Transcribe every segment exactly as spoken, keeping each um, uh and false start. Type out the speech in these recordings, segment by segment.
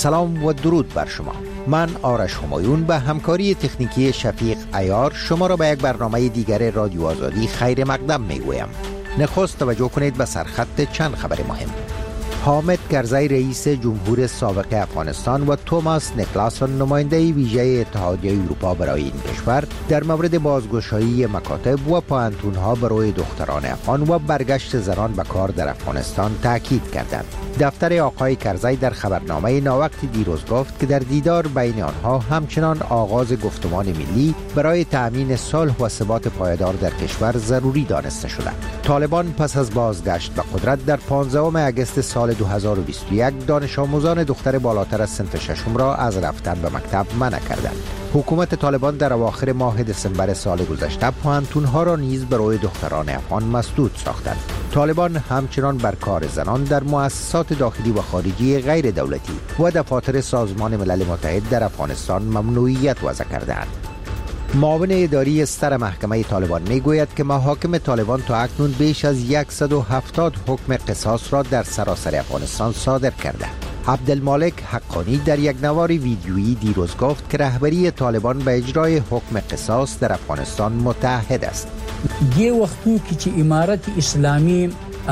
سلام و درود بر شما. من آرش همایون به همکاری تکنیکی شفیق عیار شما را به یک برنامه دیگر رادیو آزادی خیر مقدم می گویم. نخست توجه کنید به سرخط چند خبر مهم. حامد کرزی رئیس جمهور سابق افغانستان و توماس نیکلاسون نماینده ویژه اتحادیه اروپا برای این کشور در مورد بازگشایی مکاتب و پوهنتون‌ها برای دختران افغان و برگشت زنان به کار در افغانستان تاکید کردند. دفتر آقای کرزی در خبرنامه ناوقت دیروز گفت که در دیدار بین آنها همچنان آغاز گفتمان ملی برای تأمین صلح و ثبات پایدار در کشور ضروری دانسته شده. طالبان پس از بازگشت به قدرت در پانزدهم اگست سال دو هزار و بیست و یک دانش آموزان دختر بالاتر از صنف ششم را از رفتن به مکتب منع کردند. حکومت طالبان در اواخر ماه دسامبر سال گذشته پوهنتون‌ها را نیز برای دختران افغان مسدود ساختند. طالبان همچنان بر کار زنان در مؤسسات داخلی و خارجی غیر دولتی و دفاتر سازمان ملل متحد در افغانستان ممنوعیت وضع کردند. معاون اداری سر محکمه طالبان میگوید که محاکم طالبان تا اکنون بیش از صد و هفتاد حکم قصاص را در سراسر افغانستان صادر کرده. عبدالمالک حقانی در یک نوار ویدیویی دیروز گفت که رهبری طالبان به اجرای حکم قصاص در افغانستان متحد است. دی وختو کې چې امارت اسلامی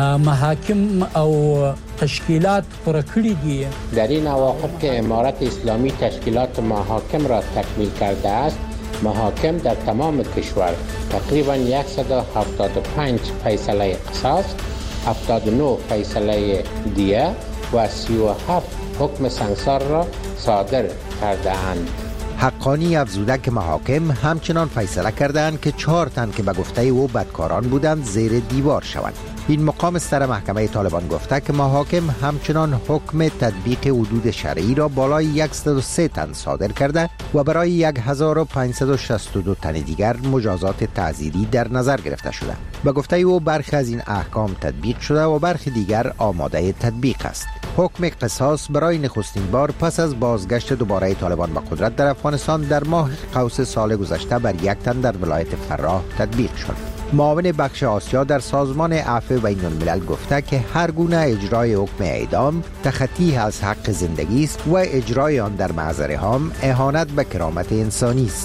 محاکم او تشکیلات پر کړی دي، در این اواخر که امارت اسلامی تشکیلات محاکم را تکمیل کرده است، محاکم در تمام کشور تقریبا صد و هفتاد و پنج فیصله قصاص، هفتاد و نه فیصله دیه و سی و هفت حکم سنگسار را صادر کرده اند. حقانی افزوده که محاکم همچنان فیصله کردند که چهار تن که به گفته او بدکاران بودند زیر دیوار شوند. این مقام سر محکمه طالبان گفته که محاکم همچنان حکم تطبیق حدود شرعی را بالای صد و سه تن صادر کرده و برای هزار و پانصد و شصت و دو تن دیگر مجازات تعزیری در نظر گرفته شده. به گفته او برخی از این احکام تطبیق شده و برخی دیگر آماده تطبیق است. حکم قصاص برای نخستین بار پس از بازگشت دوباره طالبان به قدرت در افغانستان در ماه قوس سال گذشته بر یک تن در ولایت فراه تطبیق شد. معاون بخش آسیا در سازمان عفو بین الملل گفته که هر گونه اجرای حکم اعدام تخطی از حق زندگی است و اجرای آن در معذره هم اهانت به کرامت انسانی است.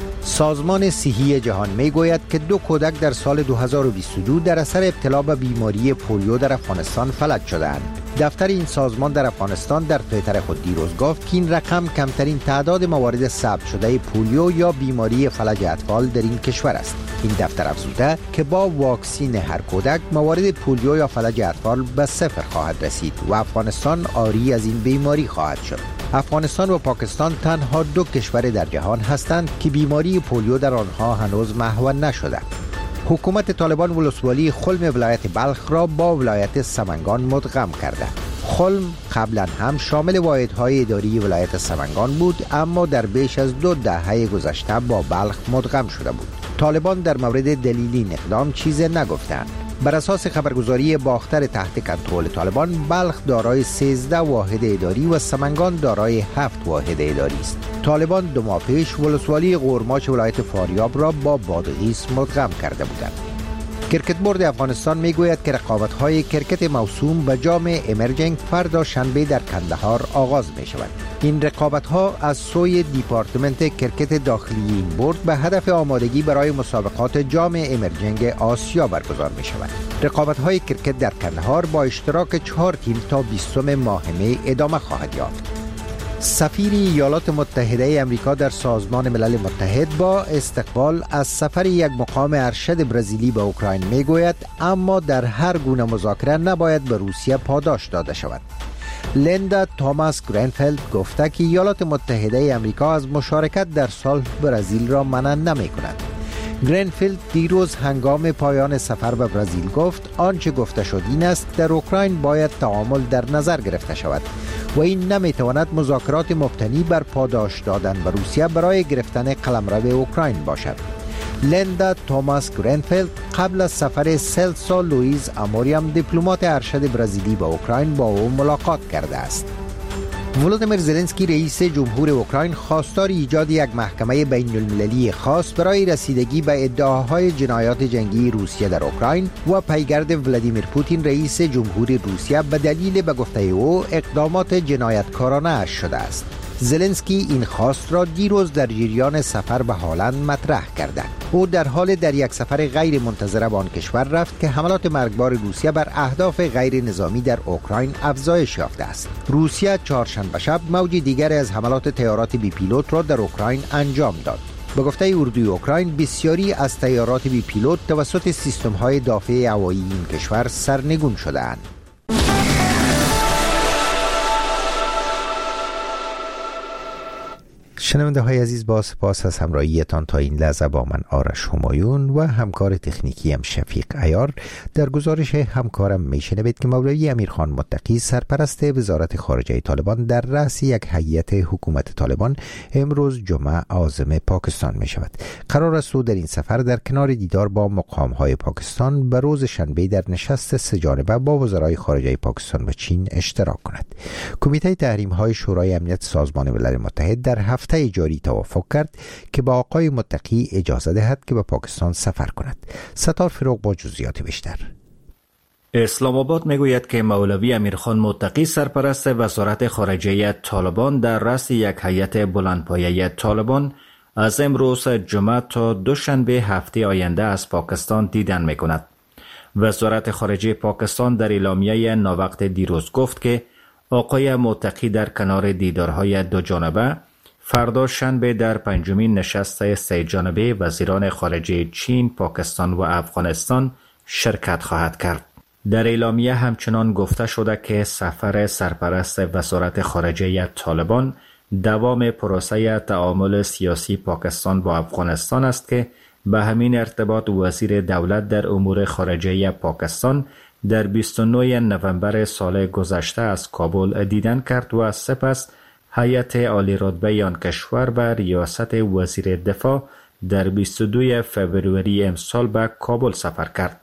سازمان صحی جهان می گوید که دو کودک در سال دو هزار و بیست و دو در اثر ابتلا به بیماری پولیو در افغانستان فلج شدند. دفتر این سازمان در افغانستان در توییتر خود دیروز گفت که این رقم کمترین تعداد موارد ثبت شده پولیو یا بیماری فلج اطفال در این کشور است. این دفتر افزوده که با واکسین هر کودک موارد پولیو یا فلج اطفال به صفر خواهد رسید و افغانستان عاری از این بیماری خواهد شد. افغانستان و پاکستان تنها دو کشور در جهان هستند که بیماری پولیو در آنها هنوز محو نشده. حکومت طالبان ولسوالی خلم ولایت بلخ را با ولایت سمنگان مدغم کرده. خلم قبلا هم شامل واحدهای اداری ولایت سمنگان بود، اما در بیش از دو دهه گذشته با بلخ مدغم شده بود. طالبان در مورد دلیل این اقدام چیزی نگفتند. بر اساس خبرگزاری باختر تحت کنترل طالبان، بلخ دارای سیزده واحد اداری و سمنگان دارای هفت واحد اداری است. طالبان دو ماه پیش ولسوالی قورماچ ولایت فاریاب را با بادغیس مدغم کرده بودند. کرکت بورد افغانستان میگوید که رقابت‌های کرکت موسوم به جام امرجنگ فردا شنبه در کندهار آغاز می شود. این رقابت‌ها از سوی دیپارتمنت کرکت داخلی این بورد به هدف آمادگی برای مسابقات جام امرجنگ آسیا برگزار می شود. رقابت‌های کرکت در کندهار با اشتراک چهار تیم تا بیستم ماه می ادامه خواهد یافت. سفیر ایالات متحده آمریکا در سازمان ملل متحد با استقبال از سفر یک مقام ارشد برزیلی به اوکراین میگوید اما در هر گونه مذاکره نباید به روسیه پاداش داده شود. لیندا توماس گرینفیلد گفته که ایالات متحده آمریکا از مشارکت در صلح برزیل را منع نمی کند. گرینفیلد دیروز هنگام پایان سفر به برزیل گفت آنچه گفته شد این است در اوکراین باید تعامل در نظر گرفته شود و این نمیتواند مذاکرات مبتنی بر پاداش دادن به روسیه برای گرفتن قلمرو اوکراین باشد. لیندا توماس گرینفیلد قبل از سفر سلسا لوئیز اموریم دیپلمات ارشد برزیلی به اوکراین با او ملاقات کرده است. ولادیمیر زلنسکی رئیس جمهور اوکراین خواستار ایجاد یک محکمه بین المللی خاص برای رسیدگی به ادعاهای جنایات جنگی روسیه در اوکراین و پیگرد ولادیمیر پوتین رئیس جمهور روسیه به دلیل به گفته او اقدامات جنایتکارانه اش شده است. زلنسکی این خواست را دیروز در جریان سفر به هالند مطرح کرده. او در حال در یک سفر غیر منتظره به آن کشور رفت که حملات مرگبار روسیه بر اهداف غیر نظامی در اوکراین افزایش یافته است. روسیه چهارشنبه شب موج دیگر از حملات طیارات بی پیلوت را در اوکراین انجام داد. به گفته اردوی اوکراین بسیاری از طیارات بی پیلوت توسط سیستم‌های دافع هوایی این کشور سرنگون شده‌اند. شنونده های عزیز، با سپاس از همراهیتان تا این لحظه با من آرش همایون و همکار تکنیکی هم شفیق عیار. در گزارش همکارم میشنوید که مولوی امیرخان متقی سرپرست وزارت خارجه طالبان در رأس یک هیئت حکومت طالبان امروز جمعه عازم پاکستان می شود. قرار است او در این سفر در کنار دیدار با مقام های پاکستان به روز شنبه در نشست سه جانبه با وزرای خارجه پاکستان و چین اشتراک کند. کمیته تحریم های شورای امنیت سازمان ملل متحد در هفته جاری توافق کرد که با آقای متقی اجازه دهد که به پاکستان سفر کند. ستار فروغ با جزئیات بیشتر. اسلام آباد میگوید که مولوی امیرخان متقی سرپرست وزارت خارجه طالبان در رأس یک هیئت بلندپایه طالبان از امروز جمعه تا دوشنبه هفته آینده از پاکستان دیدن میکند. وزارت خارجه پاکستان در اعلامیه ناوقت دیروز گفت که آقای متقی در کنار دیدارهای دو جانبه فردا شنبه در پنجمین نشست سه جانبه وزیران خارجه چین، پاکستان و افغانستان شرکت خواهد کرد. در اعلامیه همچنان گفته شده که سفر سرپرست وزارت خارجه طالبان دوام پروسه تعامل سیاسی پاکستان با افغانستان است که به همین ارتباط وزیر دولت در امور خارجه پاکستان در بیست و نه نوامبر سال گذشته از کابل دیدن کرد و سپس هیئت عالی رتبه آن کشور به ریاست وزیر دفاع در بیست و دو فوریه امسال به کابل سفر کرد.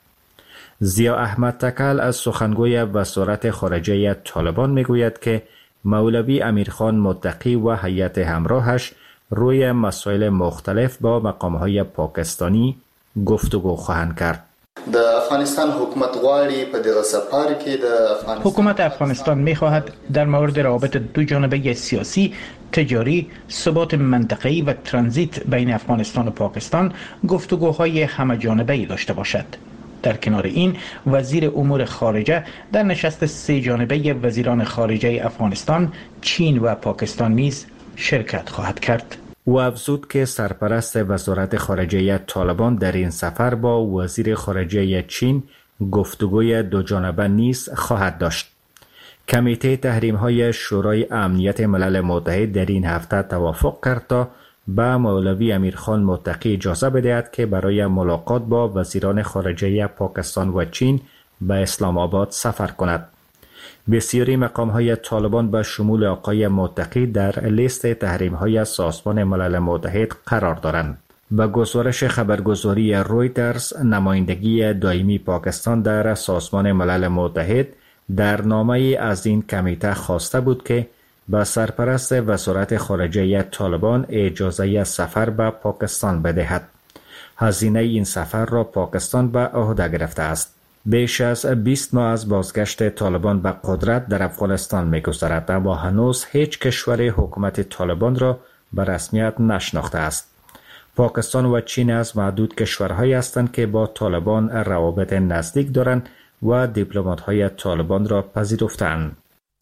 ضیا احمد تکل از سخنگوی وزارت خارجه طالبان میگوید که مولوی امیرخان متقی و هیئت همراهش روی مسائل مختلف با مقام‌های پاکستانی گفتگو خواهند کرد. د افغانستان حکومت غواړي په دغه سفر کې د افغانستان حکومت افغانستان می‌خواهد در مورد روابط دو جانبه سیاسی، تجاری، ثبات منطقه‌ای و ترانزیت بین افغانستان و پاکستان گفتگوهای همه جانبه‌ای داشته باشد. در کنار این وزیر امور خارجه در نشست سه جانبه وزیران خارجه افغانستان، چین و پاکستان نیز شرکت خواهد کرد. او افزود که سرپرست وزارت خارجه طالبان در این سفر با وزیر خارجه چین گفتگوی دو جانبه نیز خواهد داشت. کمیته تحریم‌های شورای امنیت ملل متحد در این هفته توافق کرد تا به مولوی امیرخان متقی اجازه بدهد که برای ملاقات با وزیران خارجه پاکستان و چین به اسلام آباد سفر کند. بسیاری مقام‌های طالبان به شمول آقای متقی در لیست تحریم‌های سازمان ملل متحد قرار دارند. به گزارش خبرگزاری رویترز، نمایندگی دائمی پاکستان در سازمان ملل متحد در نامه‌ای از این کمیته خواسته بود که به سرپرست وزارت خارجه طالبان اجازه سفر به پاکستان بدهد. هزینه این سفر را پاکستان به عهده گرفته است. بیش از بیست ماه از بازگشت طالبان به قدرت در افغانستان می‌گذرد و هنوز هیچ کشور حکومت طالبان را به رسمیت نشناخته است. پاکستان و چین از معدود کشورهایی هستند که با طالبان روابط نزدیک دارند و دیپلمات‌های طالبان را پذیرفته‌اند.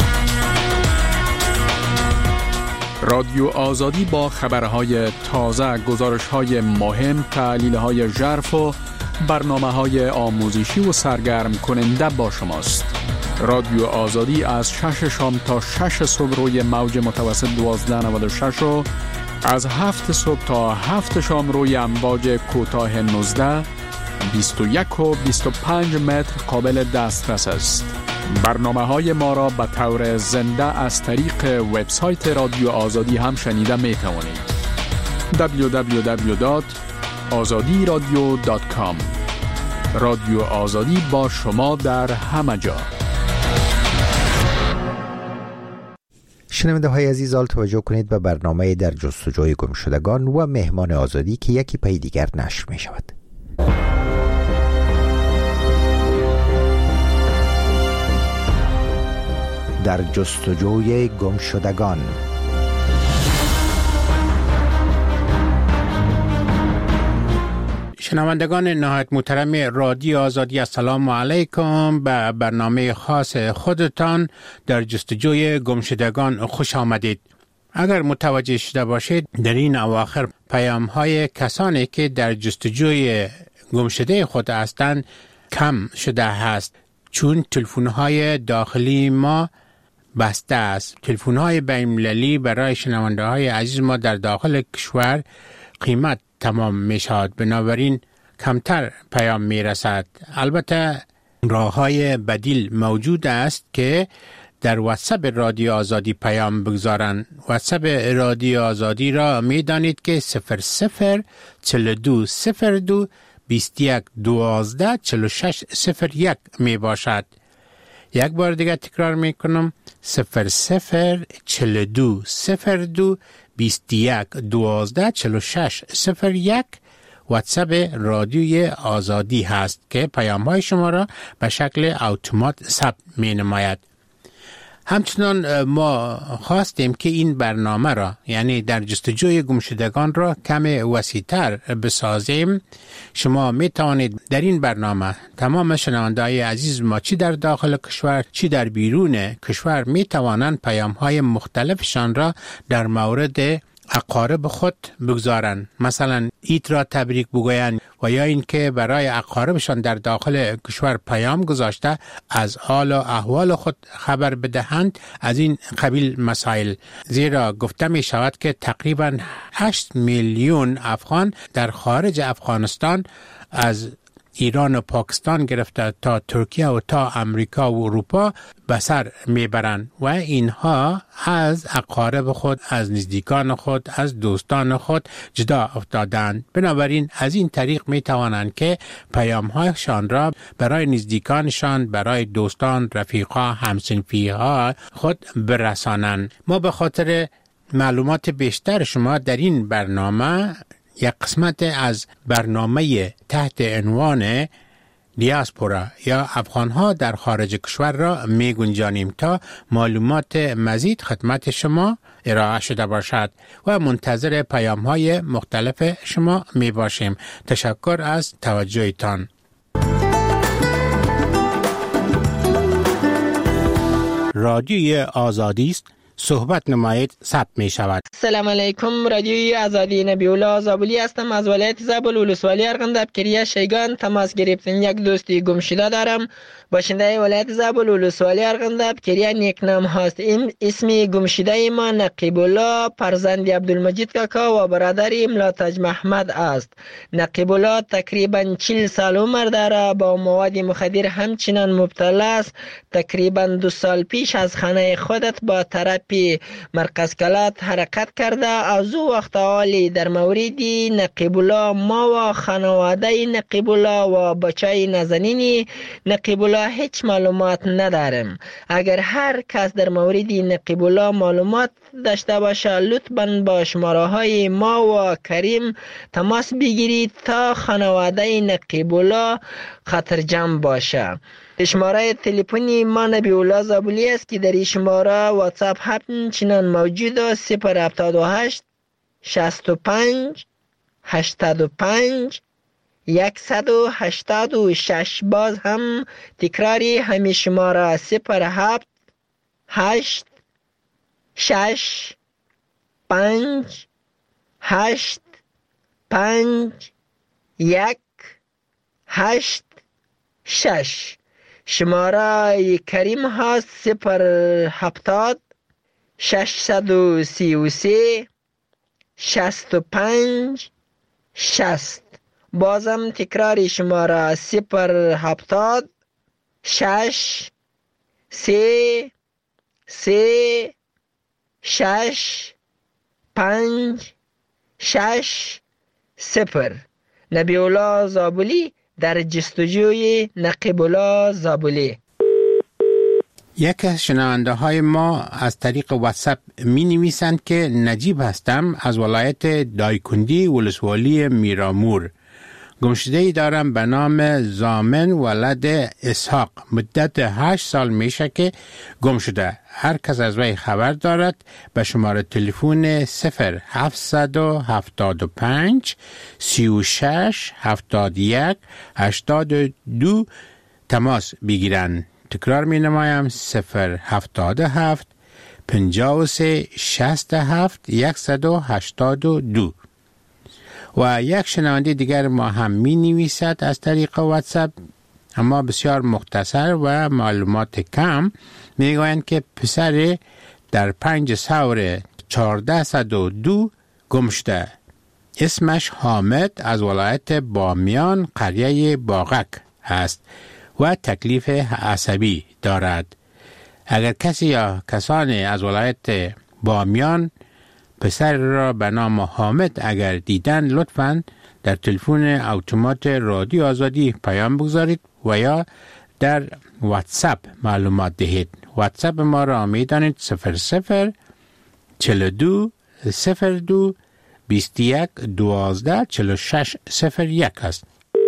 رادیو آزادی با خبرهای تازه، گزارش‌های مهم، تحلیل‌های ژرف و برنامه‌های آموزشی و سرگرم کننده با شماست. رادیو آزادی از شش شام تا شش صبح روی موج متوسط دوازده نود و شش و از هفت صبح تا هفت شام روی امواج کوتاه نوزده، بیست و یک و بیست و پنج متر قابل دسترس است. برنامه‌های ما را به طور زنده از طریق وبسایت رادیو آزادی هم شنیده می توانید. دبلیو دبلیو دبلیو دات آزادی رادیو دات کام. رادیو آزادی با شما در همه جا. شنونده های عزیز، آل توجه کنید به برنامه در جستجوی گمشدگان و مهمان آزادی که یکی پی دیگر نشر می شود. در جستجوی گمشدگان. شنوندگان نهایت محترم رادیو آزادی، السلام علیکم. به برنامه خاص خودتان در جستجوی گمشدگان خوش آمدید. اگر متوجه شده باشید در این اواخر پیام های کسانی که در جستجوی گمشده خود هستند کم شده است، چون تلفن های داخلی ما بسته است. تلفن های بین المللی برای شنونده های عزیز ما در داخل کشور قیمت تمام می شود، بنابراین کمتر پیام می رسد. البته راه های بدیل موجود است که در واتساپ رادیو آزادی پیام بگذارند. واتساپ رادیو آزادی را می دانید که صفر صفر چل دو صفر دو بیست یک دوازده چل شش صفر یک می باشد. یک بار دیگه تکرار می کنم، صفر صفر چل دو صفر دو بیست یک دوازده چل شش صفر یک واتساپ رادیوی آزادی هست که پیام های شما را به شکل اتومات ثبت می نماید. همچنان ما خواستیم که این برنامه را، یعنی در جستجوی گمشدگان را کم وسیع‌تر بسازیم. شما می توانید در این برنامه تمام شنونده‌های عزیز ما چی در داخل کشور چی در بیرون کشور می توانند پیام های مختلفشان را در مورد اقارب خود بگذارند. مثلا عید را تبریک بگویند و یا اینکه برای اقاربشان در داخل کشور پیام گذاشته از حال و احوال خود خبر بدهند. از این قبیل مسائل، زیرا گفته می شود که تقریبا هشت میلیون افغان در خارج افغانستان از ایران و پاکستان گرفته تا ترکیه و تا امریکا و اروپا به سر میبرند و اینها از اقارب خود، از نزدیکان خود، از دوستان خود جدا افتادند. بنابراین از این طریق می توانند که پیام‌هایشان را برای نزدیکانشان، برای دوستان، رفیقا، همسنفی‌ها خود برسانند. ما به خاطر معلومات بیشتر شما در این برنامه یک قسمت از برنامه تحت عنوان دیاسپورا یا افغانها در خارج کشور را می گنجانیم تا معلومات مزید خدمت شما ارائه شده باشد و منتظر پیام های مختلف شما می باشیم. تشکر از توجهتان. رادیوی آزادی است، صحبت نمایید ثبت می شود. سلام علیکم. رادیوی آزادی، نبی الله زابلی هستم از ولایت زابل ولسوالی ارغنداب کریه شیگان تماس گرفتن. یک دوستی گم شده دارم، باشنده ولایت زابل ولسوالی ارغنداب کریه نیکنام هست. اسم گم شده ما نقیب الله فرزند عبدالمجید کاکا و برادر املا تاج محمد است. نقیب الله تقریبا چهل سال عمر داره، با مواد مخدر همچنان مبتلا است. تقریبا دو سال پیش از خانه خودت با تراپی مرکز کلات حرکت کرده. از او وقت حالی در مورد نقیب الله ما و خانواده نقیب الله و بچه نازنین نقیب الله هیچ معلومات ندارم. اگر هر کس در مورد نقیب الله معلومات داشته باشه لطفاً با شماره های ما و کریم تماس بگیرید تا خانواده نقیب الله خطرجم باشه. شماره تلفنی ما نبی الله زابلی است که در این شماره واتساپ همچنان موجود است. صفر هفتاد و هشت شصت و پنج هشتاد و پنج صد و هشتاد و شش. باز هم تکراری همین شماره صفر هفت هشت شش پنج هشت پنج یک هشت شش. شماره کریم هست صفر هفتاد ششصد و سی و سه شصت و پنج شصت. بازم تکراری شماره صفر هفتاد شش سه سه شش پنج شش صفر. نبی الله زابلی در جستجوی نقیب الله زابلی. یک از شنونده های ما از طریق واتساپ می نویسند که نجیب هستم از ولایت دایکندی ولسوالی میرامور. گمشده‌ای دارم به نام زامن ولد اسحاق. مدت هشت سال میشه که گم شده. هر کس از وی خبر دارد به شماره تلفن صفر هفتصد و هفتاد و پنج سی و شش هفتاد و یک هشتاد و دو تماس بگیرند. تکرار می نمایم صفر هفتاد و هفت پنجاه و سه شصت و هفت صد و هشتاد و دو. و یک شنونده دیگر ما هم می نویسد از طریق واتساپ، اما بسیار مختصر و معلومات کم. می گویند که پسر در پنج سور چهارده صد و دو گم شده. اسمش حامد از ولایت بامیان قریه باغک است و تکلیف عصبی دارد. اگر کسی یا کسانی از ولایت بامیان پسر را به نام حامد اگر دیدن، لطفاً در تلفن اتومات رادیو آزادی پیام بگذارید و یا در واتساپ معلومات دهید. واتساپ ما را می دانید صفر صفر چهل و دو صفر دو بیست و یک دوازده چهل و شش صفر یک است.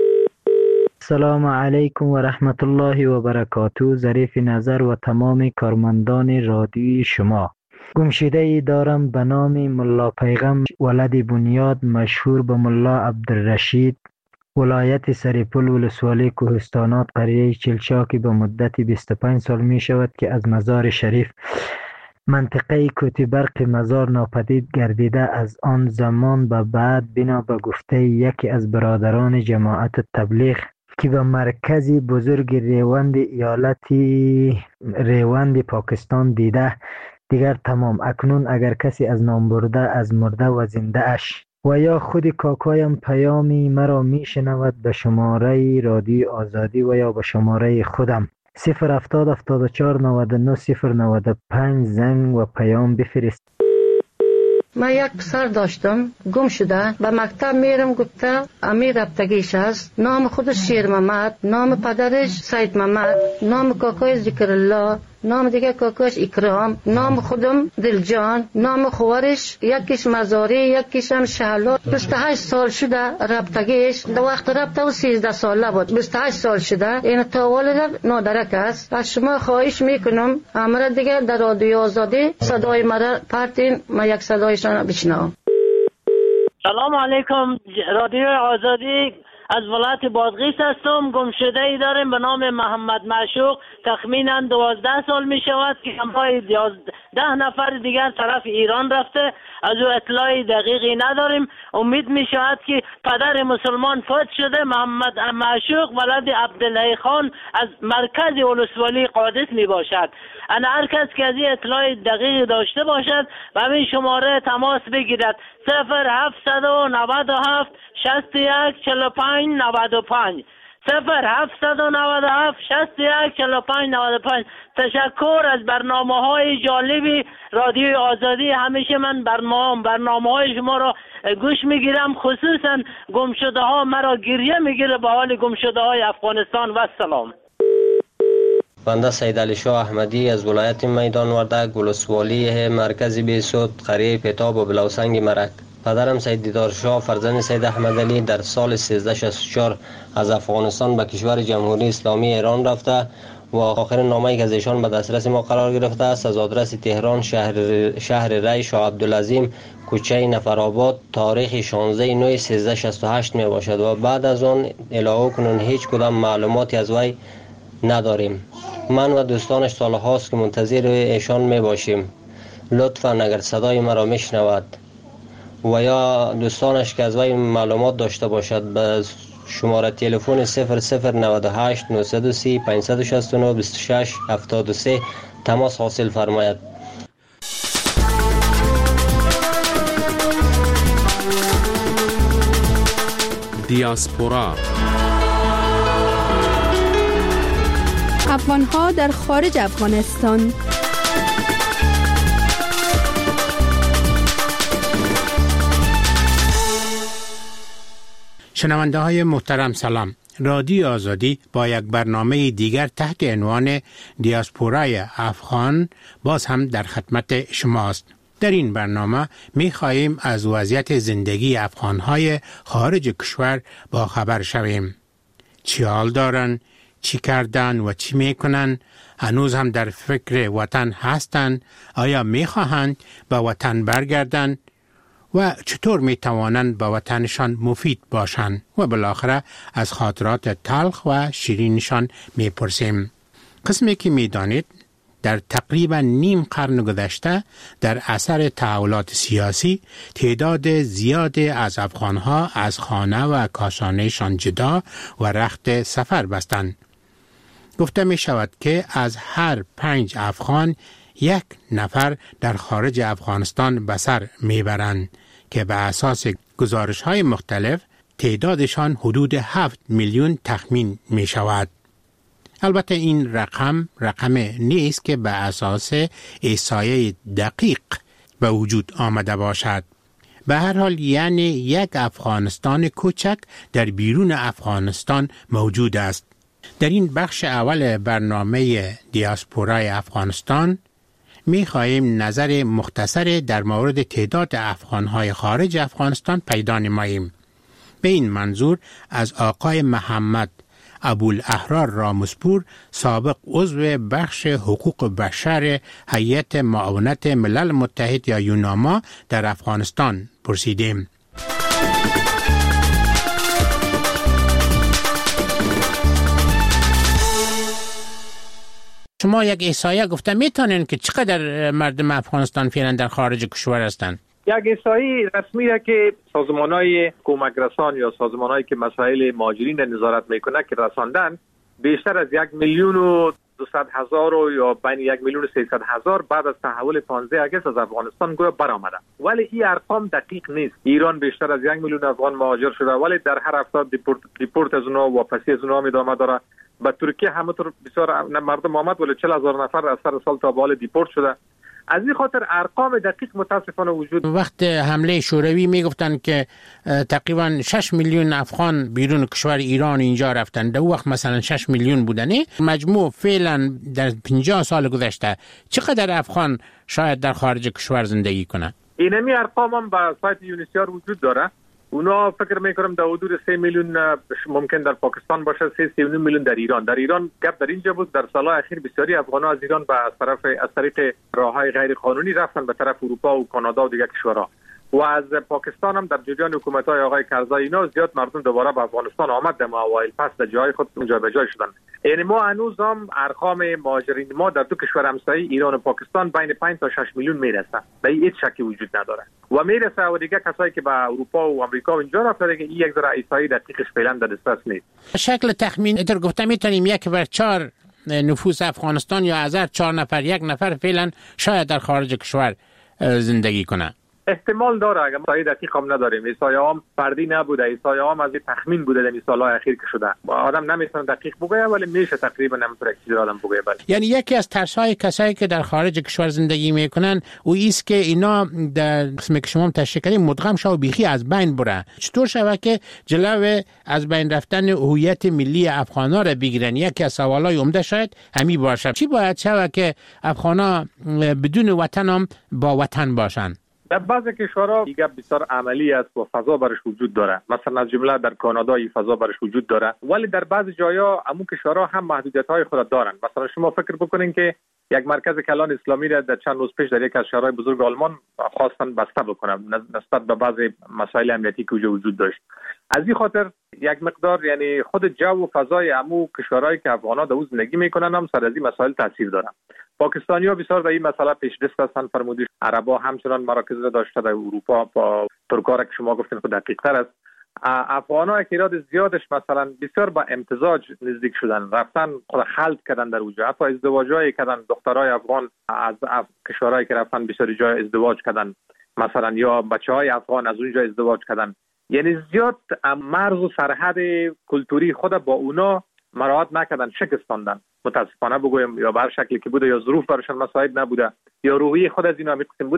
السلام علیکم و رحمت الله و برکاته. ظریف نظر و تمام کارمندان رادیوی شما. گمشده‌ای دارم به نام ملا پیغم ولد بنیاد مشهور به ملا عبدالرشید، ولایت سریپل ولسوالی کوهستانات قریه چلچاکی. به مدت بیست و پنج سال می شود که از مزار شریف منطقه کوتی برق مزار ناپدید گردیده. از آن زمان به بعد بنا به گفته یکی از برادران جماعت تبلیغ که به مرکزی بزرگ ریوند ایالتی ریوند پاکستان دیده دیگر تمام. اکنون اگر کسی از نام برده از مرده و زنده اش و یا خود کاکایم پیامی مرا می شنود، به شماره رادیو آزادی و یا به شماره خودم صفر هفتاد هفتاد و چهار نود و نه صفر نود و پنج زنگ و پیام بفرست. من یک پسر داشتم گم شده. به مکتب میرم گفته امیر رفتگیش است. نام خودش شیر محمد، نام پدرش سید محمد، نام کاکای ذکر الله، نام دیگه کاکاش اکرام، نام خودم دلجان، نام خوارش یکیش مزاری یکیش هم شهلا. بیست و هشت سال شده رفتگیش. در وقت رفته و سیزده ساله بود. بیست و هشت سال شده. این تا والد نادرک است. از شما خواهش میکنم امر دیگه در رادیو آزادی صدای مرا پرتین، ما یک صدایشان بشنوم. سلام علیکم. رادیو آزادی از ولایت بادغیس هستم. گمشده ای داریم به نام محمد معشوق. تخمینا دوازده سال می شود که همراه ده نفر دیگر طرف ایران رفته. از او اطلاعی دقیقی نداریم. امید می شود که پدر مسلمان فوت شده. محمد معشوق ولد عبدالله خان از مرکز ولسوالی قادس می باشد. انا هر کس که از این اطلاع دقیقی داشته باشد و همین شماره تماس بگیرد صفر هفتصد و نود و هفت شصت و یک چهل و پنج نود و پنج صفر هفتصد و نود و هفت شصت و یک چهل و پنج نود و پنج. تشکر از برنامه های جالبی رادیو آزادی. همیشه من برنامه برنامه های شما را گوش میگیرم، خصوصا گمشده ها مرا گریه میگیره به حال گمشده های افغانستان. و سلام. بنده سید علی شاه احمدی از ولایت میدان وردک ولسوالی مرکز بیسود قریه پتاب و بلوسنگ مرک. پدرم سید دیدار شاه فرزند سید احمد علی در سال سیزده شصت و چهار از افغانستان به کشور جمهوری اسلامی ایران رفته و آخرین نامه‌ای که از ایشان به دسترس ما قرار گرفته است از آدرس تهران شهر شهر ری شاه عبدالعظیم کوچه نفرآباد تاریخ شانزده نه سیزده شصت و هشت می باشد و بعد از آن الهو کنون هیچ کدام معلوماتی از وی نداریم. من و دوستانش سالهاست که منتظر ایشان می باشیم. لطفاً اگر صدای مرا میشنود و یا دوستانش که از وی معلومات داشته باشد به شماره تلفن صفر صفر نود و هشت نهصد و سی پانصد و شصت و نه بیست و شش هفتاد و سه تماس حاصل فرماید. دیاسپورا افغان‌ها در خارج افغانستان. شنونده های محترم سلام. رادیو آزادی با یک برنامه دیگر تحت عنوان دیاسپورای افغان باز هم در خدمت شماست. در این برنامه می خواهیم از وضعیت زندگی افغانهای خارج کشور با خبر شویم. چی حال دارن، چی کردن و چی می کنن، هنوز هم در فکر وطن هستند، آیا می خواهند به وطن برگردن و چطور می توانند به وطنشان مفید باشند و بالاخره از خاطرات تلخ و شیرینشان می پرسیم. قسمی که می دانید در تقریبا نیم قرن گذشته در اثر تحولات سیاسی تعداد زیادی از افغانها از خانه و کاشانهشان جدا و رخت سفر بستند. گفته می شود که از هر پنج افغان یک نفر در خارج افغانستان به سر می برند که به اساس گزارش های مختلف تعدادشان حدود هفت میلیون تخمین می شود. البته این رقم رقم نیست که به اساس احصایه دقیق به وجود آمده باشد. به هر حال یعنی یک افغانستان کوچک در بیرون افغانستان موجود است. در این بخش اول برنامه دیاسپورای افغانستان می خواهیم نظر مختصر در مورد تعداد افغانهای خارج افغانستان پیدا نماییم. به این منظور از آقای محمد ابوالاحرار رامسپور، سابق عضو بخش حقوق بشر هیئت معاونت ملل متحد یا یوناما در افغانستان پرسیدیم. شما یک احصایه گفته میتونین که چقدر مردم افغانستان فعلا در خارج کشور هستند؟ یک احصایی رسمیه که سازمان‌های کمک رسان یا سازمان‌هایی که مسائل مهاجرین نظارت میکنه که رساندن بیشتر از یک میلیون و دویست هزار و یا بین یک میلیون و سیصد هزار بعد از تحول پانزده اگست از افغانستان گویا برآمده. ولی این ارقام دقیق نیست. ایران بیشتر از یک میلیون افغان مهاجر شده ولی در هر هفته دیپورت دیپورت از اونها واپسی از اونها ادامه داره. به ترکیه همونطور بسیار مردم آمد ولی چهل هزار نفر از سر سال تا به حال دیپورت شده. از این خاطر ارقام دقیق متاسفانه وجود. وقت حمله شوروی میگفتن که تقریبا شش میلیون افغان بیرون کشور ایران اینجا رفتن. در وقت مثلا شش میلیون بودنه. مجموع فعلا در پنجاه سال گذشته چقدر افغان شاید در خارج کشور زندگی کنه؟ اینمی ارقام هم به سایت یونیسیار وجود داره. اونا فکر میکنم در حدود سه میلیون ممکن در پاکستان باشه، سه سه میلیون در ایران. در ایران گپ در اینجا بود در سالهای اخیر بسیاری افغان‌ها از ایران به از طرف از طریق راههای غیر قانونی رفتن به طرف اروپا و کانادا و دیگر کشورها. و از پاکستان هم در جریان حکومت‌های آقای کرزای اینا زیاد مردم دوباره به افغانستان آمد در اوایل پس در جای خود اونجا به جای شدن. یعنی ما هنوز هم ارقام مهاجرین ما در دو کشور همسایه ایران و پاکستان بین پنج تا شش میلیون میرسه. در هیچ شکی وجود نداره. و میرسه و دیگه کسایی که به اروپا و آمریکا و اینجا رفتن که این یک ذره احصایی دقیقش فعلا در دسترس نیست. شکل تخمین اتر گفته میتونیم یک بر چهار نفوس افغانستان یا از هر چهار نفر یک نفر فعلا شاید در خارج کشور زندگی کنه. احتمال داره اگر احصای دقیق هم نداریم. احصای هم فردی نبوده، احصای هم از تخمین بوده در این سالهای اخیر که شده. آدم نمیتونه دقیق بگه ولی میشه تقریبا همونطور که چیزی آدم بگه. بله. یعنی یکی از ترس‌های کسایی که در خارج کشور زندگی میکنن او است که اینا در قسمی که شما تشریح کردین مدغم شو بیخی از بین بره. چطور شود که جلو از بین رفتن هویت ملی افغانا را بگیرن؟ یکی از سوالای عمده شاید همین باشه. چی باید شود که افغانا بدون وطن هم با وطن باشن؟ در بعضی کشورها دیگه بسیار عملی است و فضا برش وجود داره. مثلا از جمله در کانادا این فضا برش وجود داره. ولی در بعضی جاها همون کشورها هم محدودیت‌های خود دارن. مثلا شما فکر بکنین که یک مرکز کلان اسلامی را در چند روز پیش در یک از شهرهای بزرگ آلمان خواستن بسته بکنن نسبت به بعضی مسائل امنیتی که وجود داشت. از این خاطر یک مقدار یعنی خود جو و فضای عمو کشورهایی که افغان‌ها در اون زندگی میکنن هم سر از این مسائل تاثیر دارن. پاکستانی‌ها بسیار در این مسئله پیش‌دست هستند. فرمودید عرب‌ها همچنان مراکز را داشته در اروپا با ترک‌ها که شما گفتین خود دقیق‌تر است. افغان‌ها اکیراد زیادش مثلا بسیار با امتزاج نزدیک شدن، رفتن خود خلط کردن در اونجا، حتی ازدواج‌های کردن. دخترای افغان از کشورهایی که رفتن بسیار جای ازدواج کردن مثلا، یا بچه‌های افغان از اونجا ازدواج کردن. یعنی زیاد مرز و سرحد کلتوری خود با اونا مراعات نکردن، شکستاندن. متاسفانه بگویم یا بر شکلی که بوده یا ظروف برشان مساعد نبوده یا روحیه خود از اینا میقسم بوده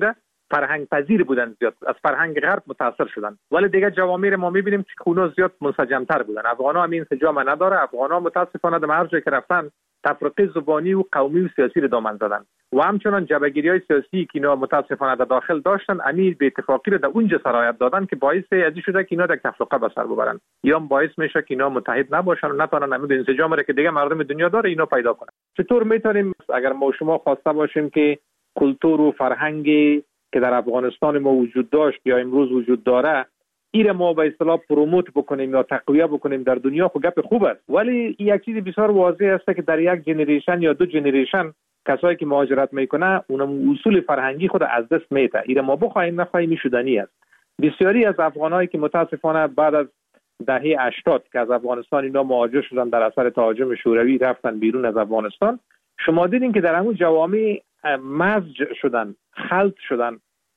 فرهنگ پذیر بودن، زیاد از فرهنگ غرب متاثر شدن. ولی دیگه جوامع ما میبینیم که اونا زیاد منسجم‌تر بودن. افغان‌ها همین انسجام نداره. افغان‌ها متاسفانه در هر جایی که رفتن تفرقه زبانی و قومی و سیاسی رو دامن زدن و همچنان جبهه‌گیری‌های سیاسی که اینا متاسفانه در داخل داشتن، امیر به اتفاقی رو در اونجا سرایت دادن که باعث ازی شده که اینا در تفرقه به سر ببرن، یا باعث میشه که اینا متحد نباشن و نتونن همین انسجام رو که دیگه مردم دنیا داره اینا پیدا کنن. چطور میتونیم اگر ما شما خواسته باشیم که کلتور و فرهنگی که در افغانستان ما وجود داشت یا امروز وجود داره ایره ما به اصطلاح پروموت بکنیم یا تقویه بکنیم در دنیا، خب گپ خوب است، ولی یک چیز بسیار واضح است که در یک جنریشن یا دو جنریشن کسایی که مهاجرت میکنه اونم اصول فرهنگی خود از دست میده. ایره ما بخوایم نخواهیم شدنی است. بسیاری از افغانایی که متاسفانه بعد از دهه هشتاد که از افغانستان اینا مهاجر شدن در اثر تهاجم شوروی رفتن بیرون از افغانستان، شما دیدین که در همون جوامع مزج شدن، خلط شدن.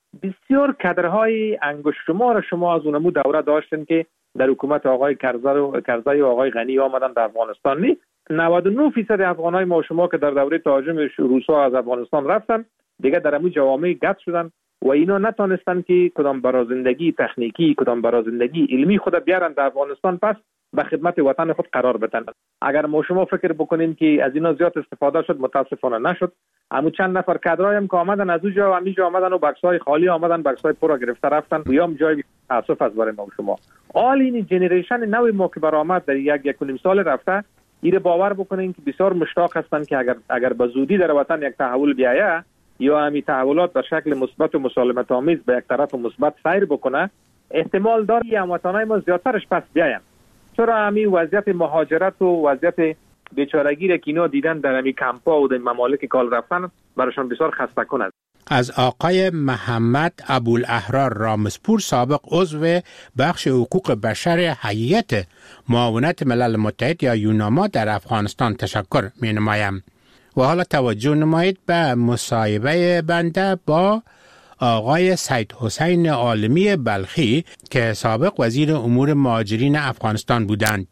بسیار کادرهای انگشت شمار شما از اونمو دوره داشتن که در حکومت آقای کرزی و کرزی و آقای غنی آمدن در افغانستان. نی نود و نه فیصد افغانای ما شما که در دوره تهاجم روسا از افغانستان رفتن دیگه در همون جوامع گت شدن و اینا نتونستن که کدام برای زندگی تکنیکی کدام برای زندگی علمی خود بیارن در افغانستان پس به خدمت وطن خود قرار بدن. اگر ما شما فکر بکنین که از اینا زیاد استفاده شد، متاسفانه نشد. اما چند نفر کادرای هم که آمدن از اونجا و همینجا آمدن و بکس‌های خالی آمدن، بکس‌های پر گرفته رفتن و یا جای تاسف از برای ما شما. آل این جنریشن نو ما که برآمد در یک یک و نیم سال رفته، ایره باور بکنین که بسیار مشتاق هستن که اگر اگر به زودی در وطن یک تحول بیاید یا همین تحولات به شکل مثبت و مسالمت آمیز به یک طرف مثبت سیر بکنه، احتمال داره هموطنای ما زیادترش پس بیاین. چرا همین وضعیت مهاجرت و وضعیت بیچارگی را که اینا دیدن در همین کمپا و در ممالک کال رفتن براشون بسیار خسته کنه. از آقای محمد ابوالاحرار رامسپور، سابق عضو بخش حقوق بشر هیئت معاونت ملل متحد یا یوناما در افغانستان تشکر می نمایم. و حالا توجه نمایید به مصاحبه بنده با آقای سید حسین عالمی بلخی که سابق وزیر امور مهاجرین افغانستان بودند.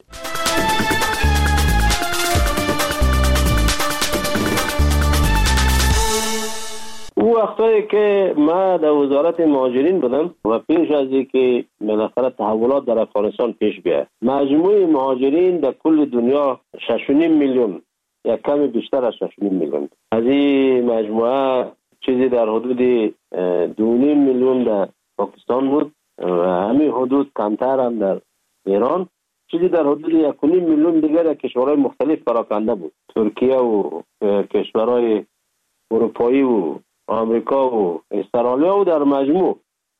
او وقتایی که ما در وزارت مهاجرین بودم و پیش از اینکه بالاخره تحولات در افغانستان پیش بیاد، مجموع مهاجرین در کل دنیا شش و نیم میلیون، یک کمی بیشتر از شش و نیم میلیون. از این مجموعه چیزی در حدود دو و نیم میلیون در پاکستان بود و همین حدود کمتر هم در ایران، چیزی در حدود یک و نیم میلیون دیگر در کشورهای مختلف پراکنده بود، ترکیه و کشورهای اروپایی و آمریکا و استرالیا و در مجموع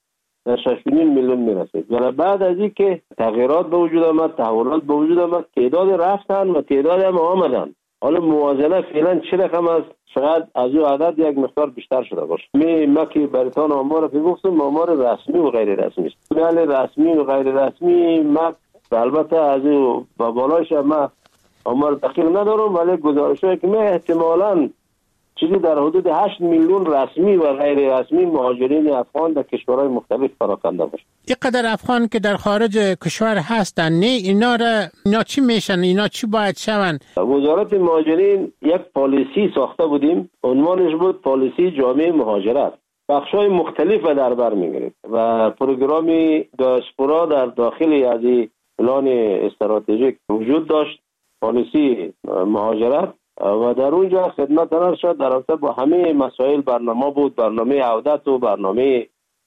در شش و نیم میلیون میرسید. و بعد از این که تغییرات به وجود آمد، تحولات به وجود آمد، تعداد رفتن و تعداد هم آمدن. حالا موازنه فعلا چه رقم است؟ شاید از او عدد یک مقدار بیشتر شده باشه. می ما که برتان آمار رو گفتم آمار رسمی و غیر رسمی است. بله رسمی و غیر رسمی ما البته از او با بالایش ما آمار دقیق ندارم، ولی گزارش‌هایی که ما احتمالاً چیزی در حدود هشت میلیون رسمی و غیر رسمی مهاجرین افغان در کشورهای مختلف پراکنده باشه. اینقدر افغان که در خارج کشور هستن، نه اینا را اینا چی میشن؟ اینا چی باید شون؟ وزارت مهاجرین یک پالیسی ساخته بودیم، عنوانش بود پالیسی جامع مهاجرت. بخش‌های مختلف در بر می‌گرفت و پروگرامی دیاسپورا در داخل از این پلان استراتژیک وجود داشت، پالیسی مهاجرت، و در اونجا خدمت ارشد در رابطه با همه مسائل برنامه بود، برنامه عودت و برنامه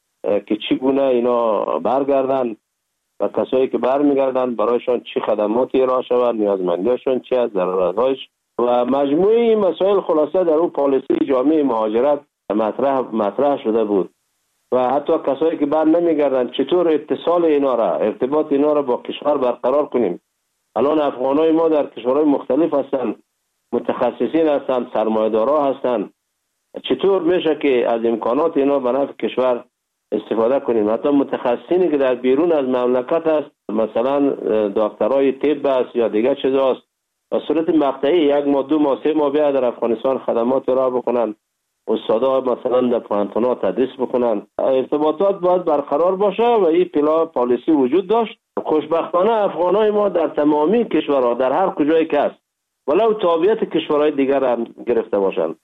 که چگونه اینا برگردن و کسایی که برمیگردن برایشان چی خدماتی ارائه شود، نیازمندیشون چی است، ضرورت‌هاش و مجموعه این مسائل خلاصه در اون پالیسی جامع مهاجرت مطرح مطرح شده بود. و حتی کسایی که بر نمیگردن چطور اتصال اینا را، ارتباط اینا را با کشور برقرار کنیم. الان افغانای ما در کشورهای مختلف هستن، متخصصین هستند، سرمایه‌دارا هستند. چطور میشه که از امکانات اینا به نفع کشور استفاده کنیم؟ حتی متخصصینی که در بیرون از مملکت است، مثلا دکترای طب است یا دیگر چیزاست، به صورت مقطعی یک ماه دو ماه سه ماه بیا در افغانستان خدمات را بکنن، استادا مثلا در پوهنتون‌ها تدریس بکنن. ارتباطات باید برقرار باشه و این پلا پالیسی وجود داشت. خوشبختانه افغانای ما در تمامی کشورها در هر کجای که است ولو تابعیت کشورهای دیگر هم گرفته باشند،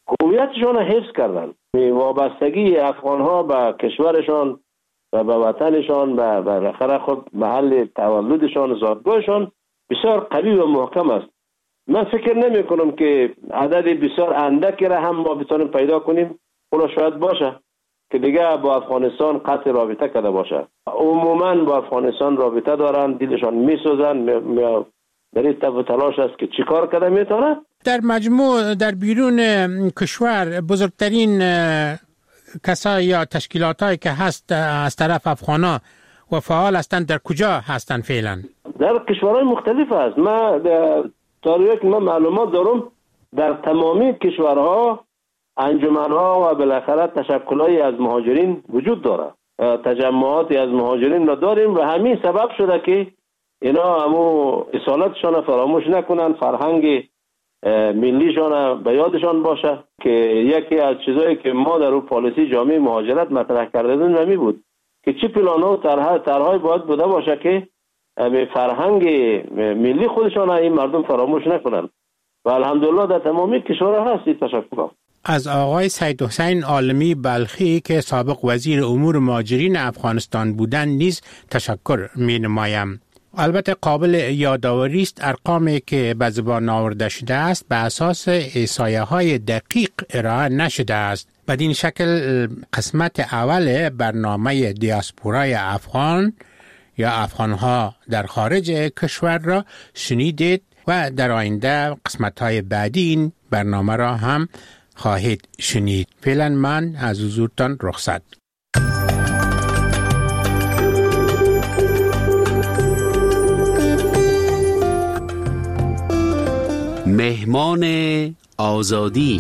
هویتشان حفظ کردن. وابستگی افغان‌ها به کشورشان و به وطنشان و بالاخره خود محل تولدشان، زادگاهشان بسیار قوی و محکم است. من فکر نمی کنم که عدد بسیار اندکی را هم ما بتونیم پیدا کنیم. اونا شاید باشه که دیگه با افغانستان قطع رابطه کرده باشه. عموما با افغانستان رابطه دارن، دلشان میسوزن، در این تف و تلاش است که چیکار کرده میتونه. در مجموع در بیرون کشور بزرگترین کسایی یا تشکیلاتایی که هست از طرف افغانا و فعال هستند در کجا هستند فعلا؟ در کشورهای مختلف است. ما طوری که من معلومات دارم در تمامی کشورها انجمنها و بالاخره تشکلایی از مهاجرین وجود داره. تجمعاتی از مهاجرین را داریم و همین سبب شده که اینا همو اصالتشان فراموش نکنن، فرهنگ ملیشان به یادشان باشه که یکی از چیزایی که ما در اون پالیسی جامعه مهاجرت مطرح کرده بودیم نمی بود که چی پلان‌ها و طرح‌های باید بوده باشه که به فرهنگ ملی خودشان این مردم فراموش نکنن و الحمدلله در تمامی کشورها هست این تشکل. از آقای سید حسین عالمی بلخی که سابق وزیر امور مهاجرین افغانستان بودند نیز تشکر می نمایم. البته قابل یادآوری است ارقامی که به زبان آورده شده است به اساس احصایه های دقیق ارائه نشده است. بدین شکل قسمت اول برنامه دیاسپورای افغان یا افغانها در خارج کشور را شنیدید و در آینده قسمت های بعدی این برنامه را هم خواهید شنید. فعلا من از حضورتان رخصت. مهمان آزادی.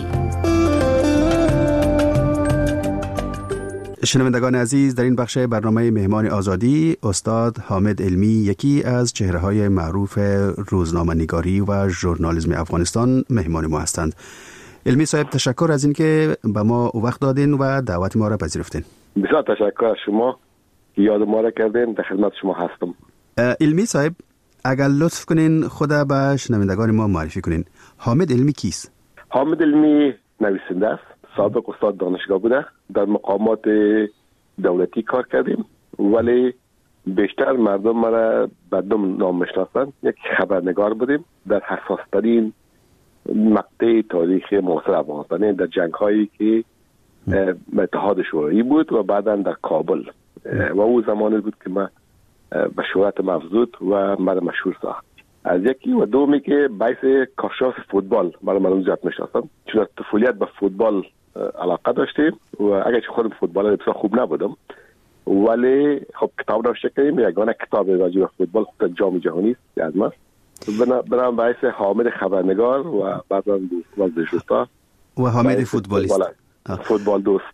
شنوندگان عزیز، در این بخش برنامه مهمان آزادی استاد حامد علمی، یکی از چهره‌های معروف روزنامه‌نگاری و ژورنالیسم افغانستان، مهمان ما هستند. علمی صاحب، تشکر از اینکه به ما وقت دادین و دعوت ما را پذیرفتین. بسیار تشکر از شما که یاد ما را کردین. در خدمت شما هستم. علمی صاحب، اگر لطف کنین خود به شنوندگان ما معرفی کنین. حامد علمی کیست؟ حامد علمی نویسنده است. سابق استاد دانشگاه بوده. در مقامات دولتی کار کردیم ولی بیشتر مردم مرا به دو نام میشناسند. یک خبرنگار بودیم در حساسترین مقطع تاریخ معاصر افغانستان، در جنگ هایی که اتحاد شوروی بود و بعدا در کابل و او زمانی بود که من به شهرت مفزود و مرا مشهور ساخت. از یکی و دومی که باعث کارشناس فوتبال مرا مردم زیاد میشناسند، چون از طفولیت به فوتبال علاقه داشتیم و اگرچه خودم فوتبال بسیار خوب نبودم ولی خب کتاب نوشته کردیم. یگانه کتاب راجع به فوتبال خود جام جهانی است از ما. برام باعث حامد خبرنگار و بعضا ورزشکار و حامد فوتبالیست، فوتبال دوست.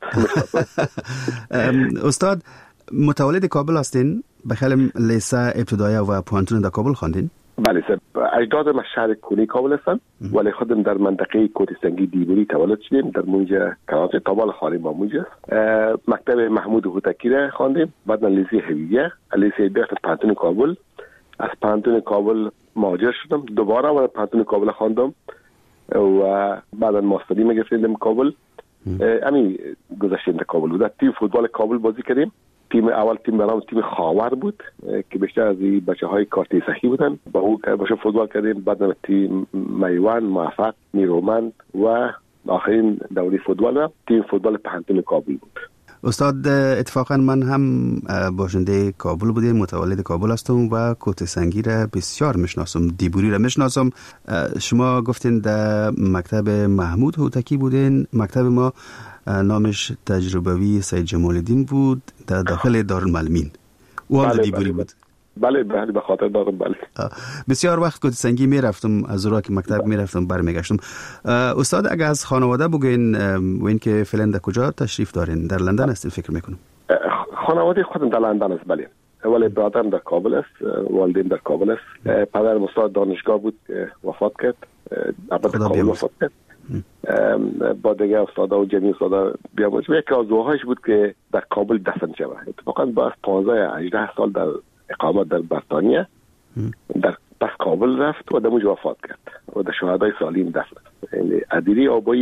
استاد متولد کابل هستین؟ بخیل لیسه ابتدایی و پوانتون در کابل خواندین؟ بله سر اجداد ما شهر کونی کابل هستن ولی خودم در منطقه کوتی سنگی دیبوری تولد شدیم. در اونجا کلاس تابال خانه ما اونجا مکتب محمود هوتکی را خواندیم. بعد لیسه هویه، لیسه هویه پانتون کابل. از پانتون کابل مهاجر شدم دوباره و پانتون کابل خواندم و بعدا ماستری میگرفتیم کابل. همین گذشته در کابل بود. تیم فوتبال کابل بازی کردیم. تیم اول تیم برام تیم خاور بود که بیشتر از این بچه‌های کارتی صحیح بودن. با او باشه فوتبال کردیم. بعد تیم میوان، موفق، نیرومند و آخرین دوره فوتبال تیم فوتبال پانتون کابل بود. استاد اتفاقا من هم باشنده کابل بودم، متولد کابل هستم و کوت سنگی را بسیار میشناسم، دیبوری را میشناسم. شما گفتین در مکتب محمود هوتکی بودین. مکتب ما نامش تجربوی سید جمال الدین بود در داخل دارالمعلمین. او هم دیبوری بود. بله بله به خاطر دارم. بله بسیار وقت کوت سنگی میرفتم، از اونجا که مکتب میرفتم برمیگشتم. استاد اگر از خانواده بگین و اینکه فعلا در کجا تشریف دارین؟ در لندن هستین فکر میکنم. خانواده خودم در لندن است. بله ولی برادرم در کابل است، والدین در کابل است. پدرم استاد دانشگاه بود که وفات کرد. البته کابل وفات کرد. با دیگه استادا و جمعی استادا بیاموز. یکی از دوهایش بود که در کابل دفن شود. اتفاقا با پانزده هجده سال در اقامت در بریتانیا در پس کابل رفت و در اونجا وفات کرد و در شهدای سالین دفن. یعنی ادیری آبایی ما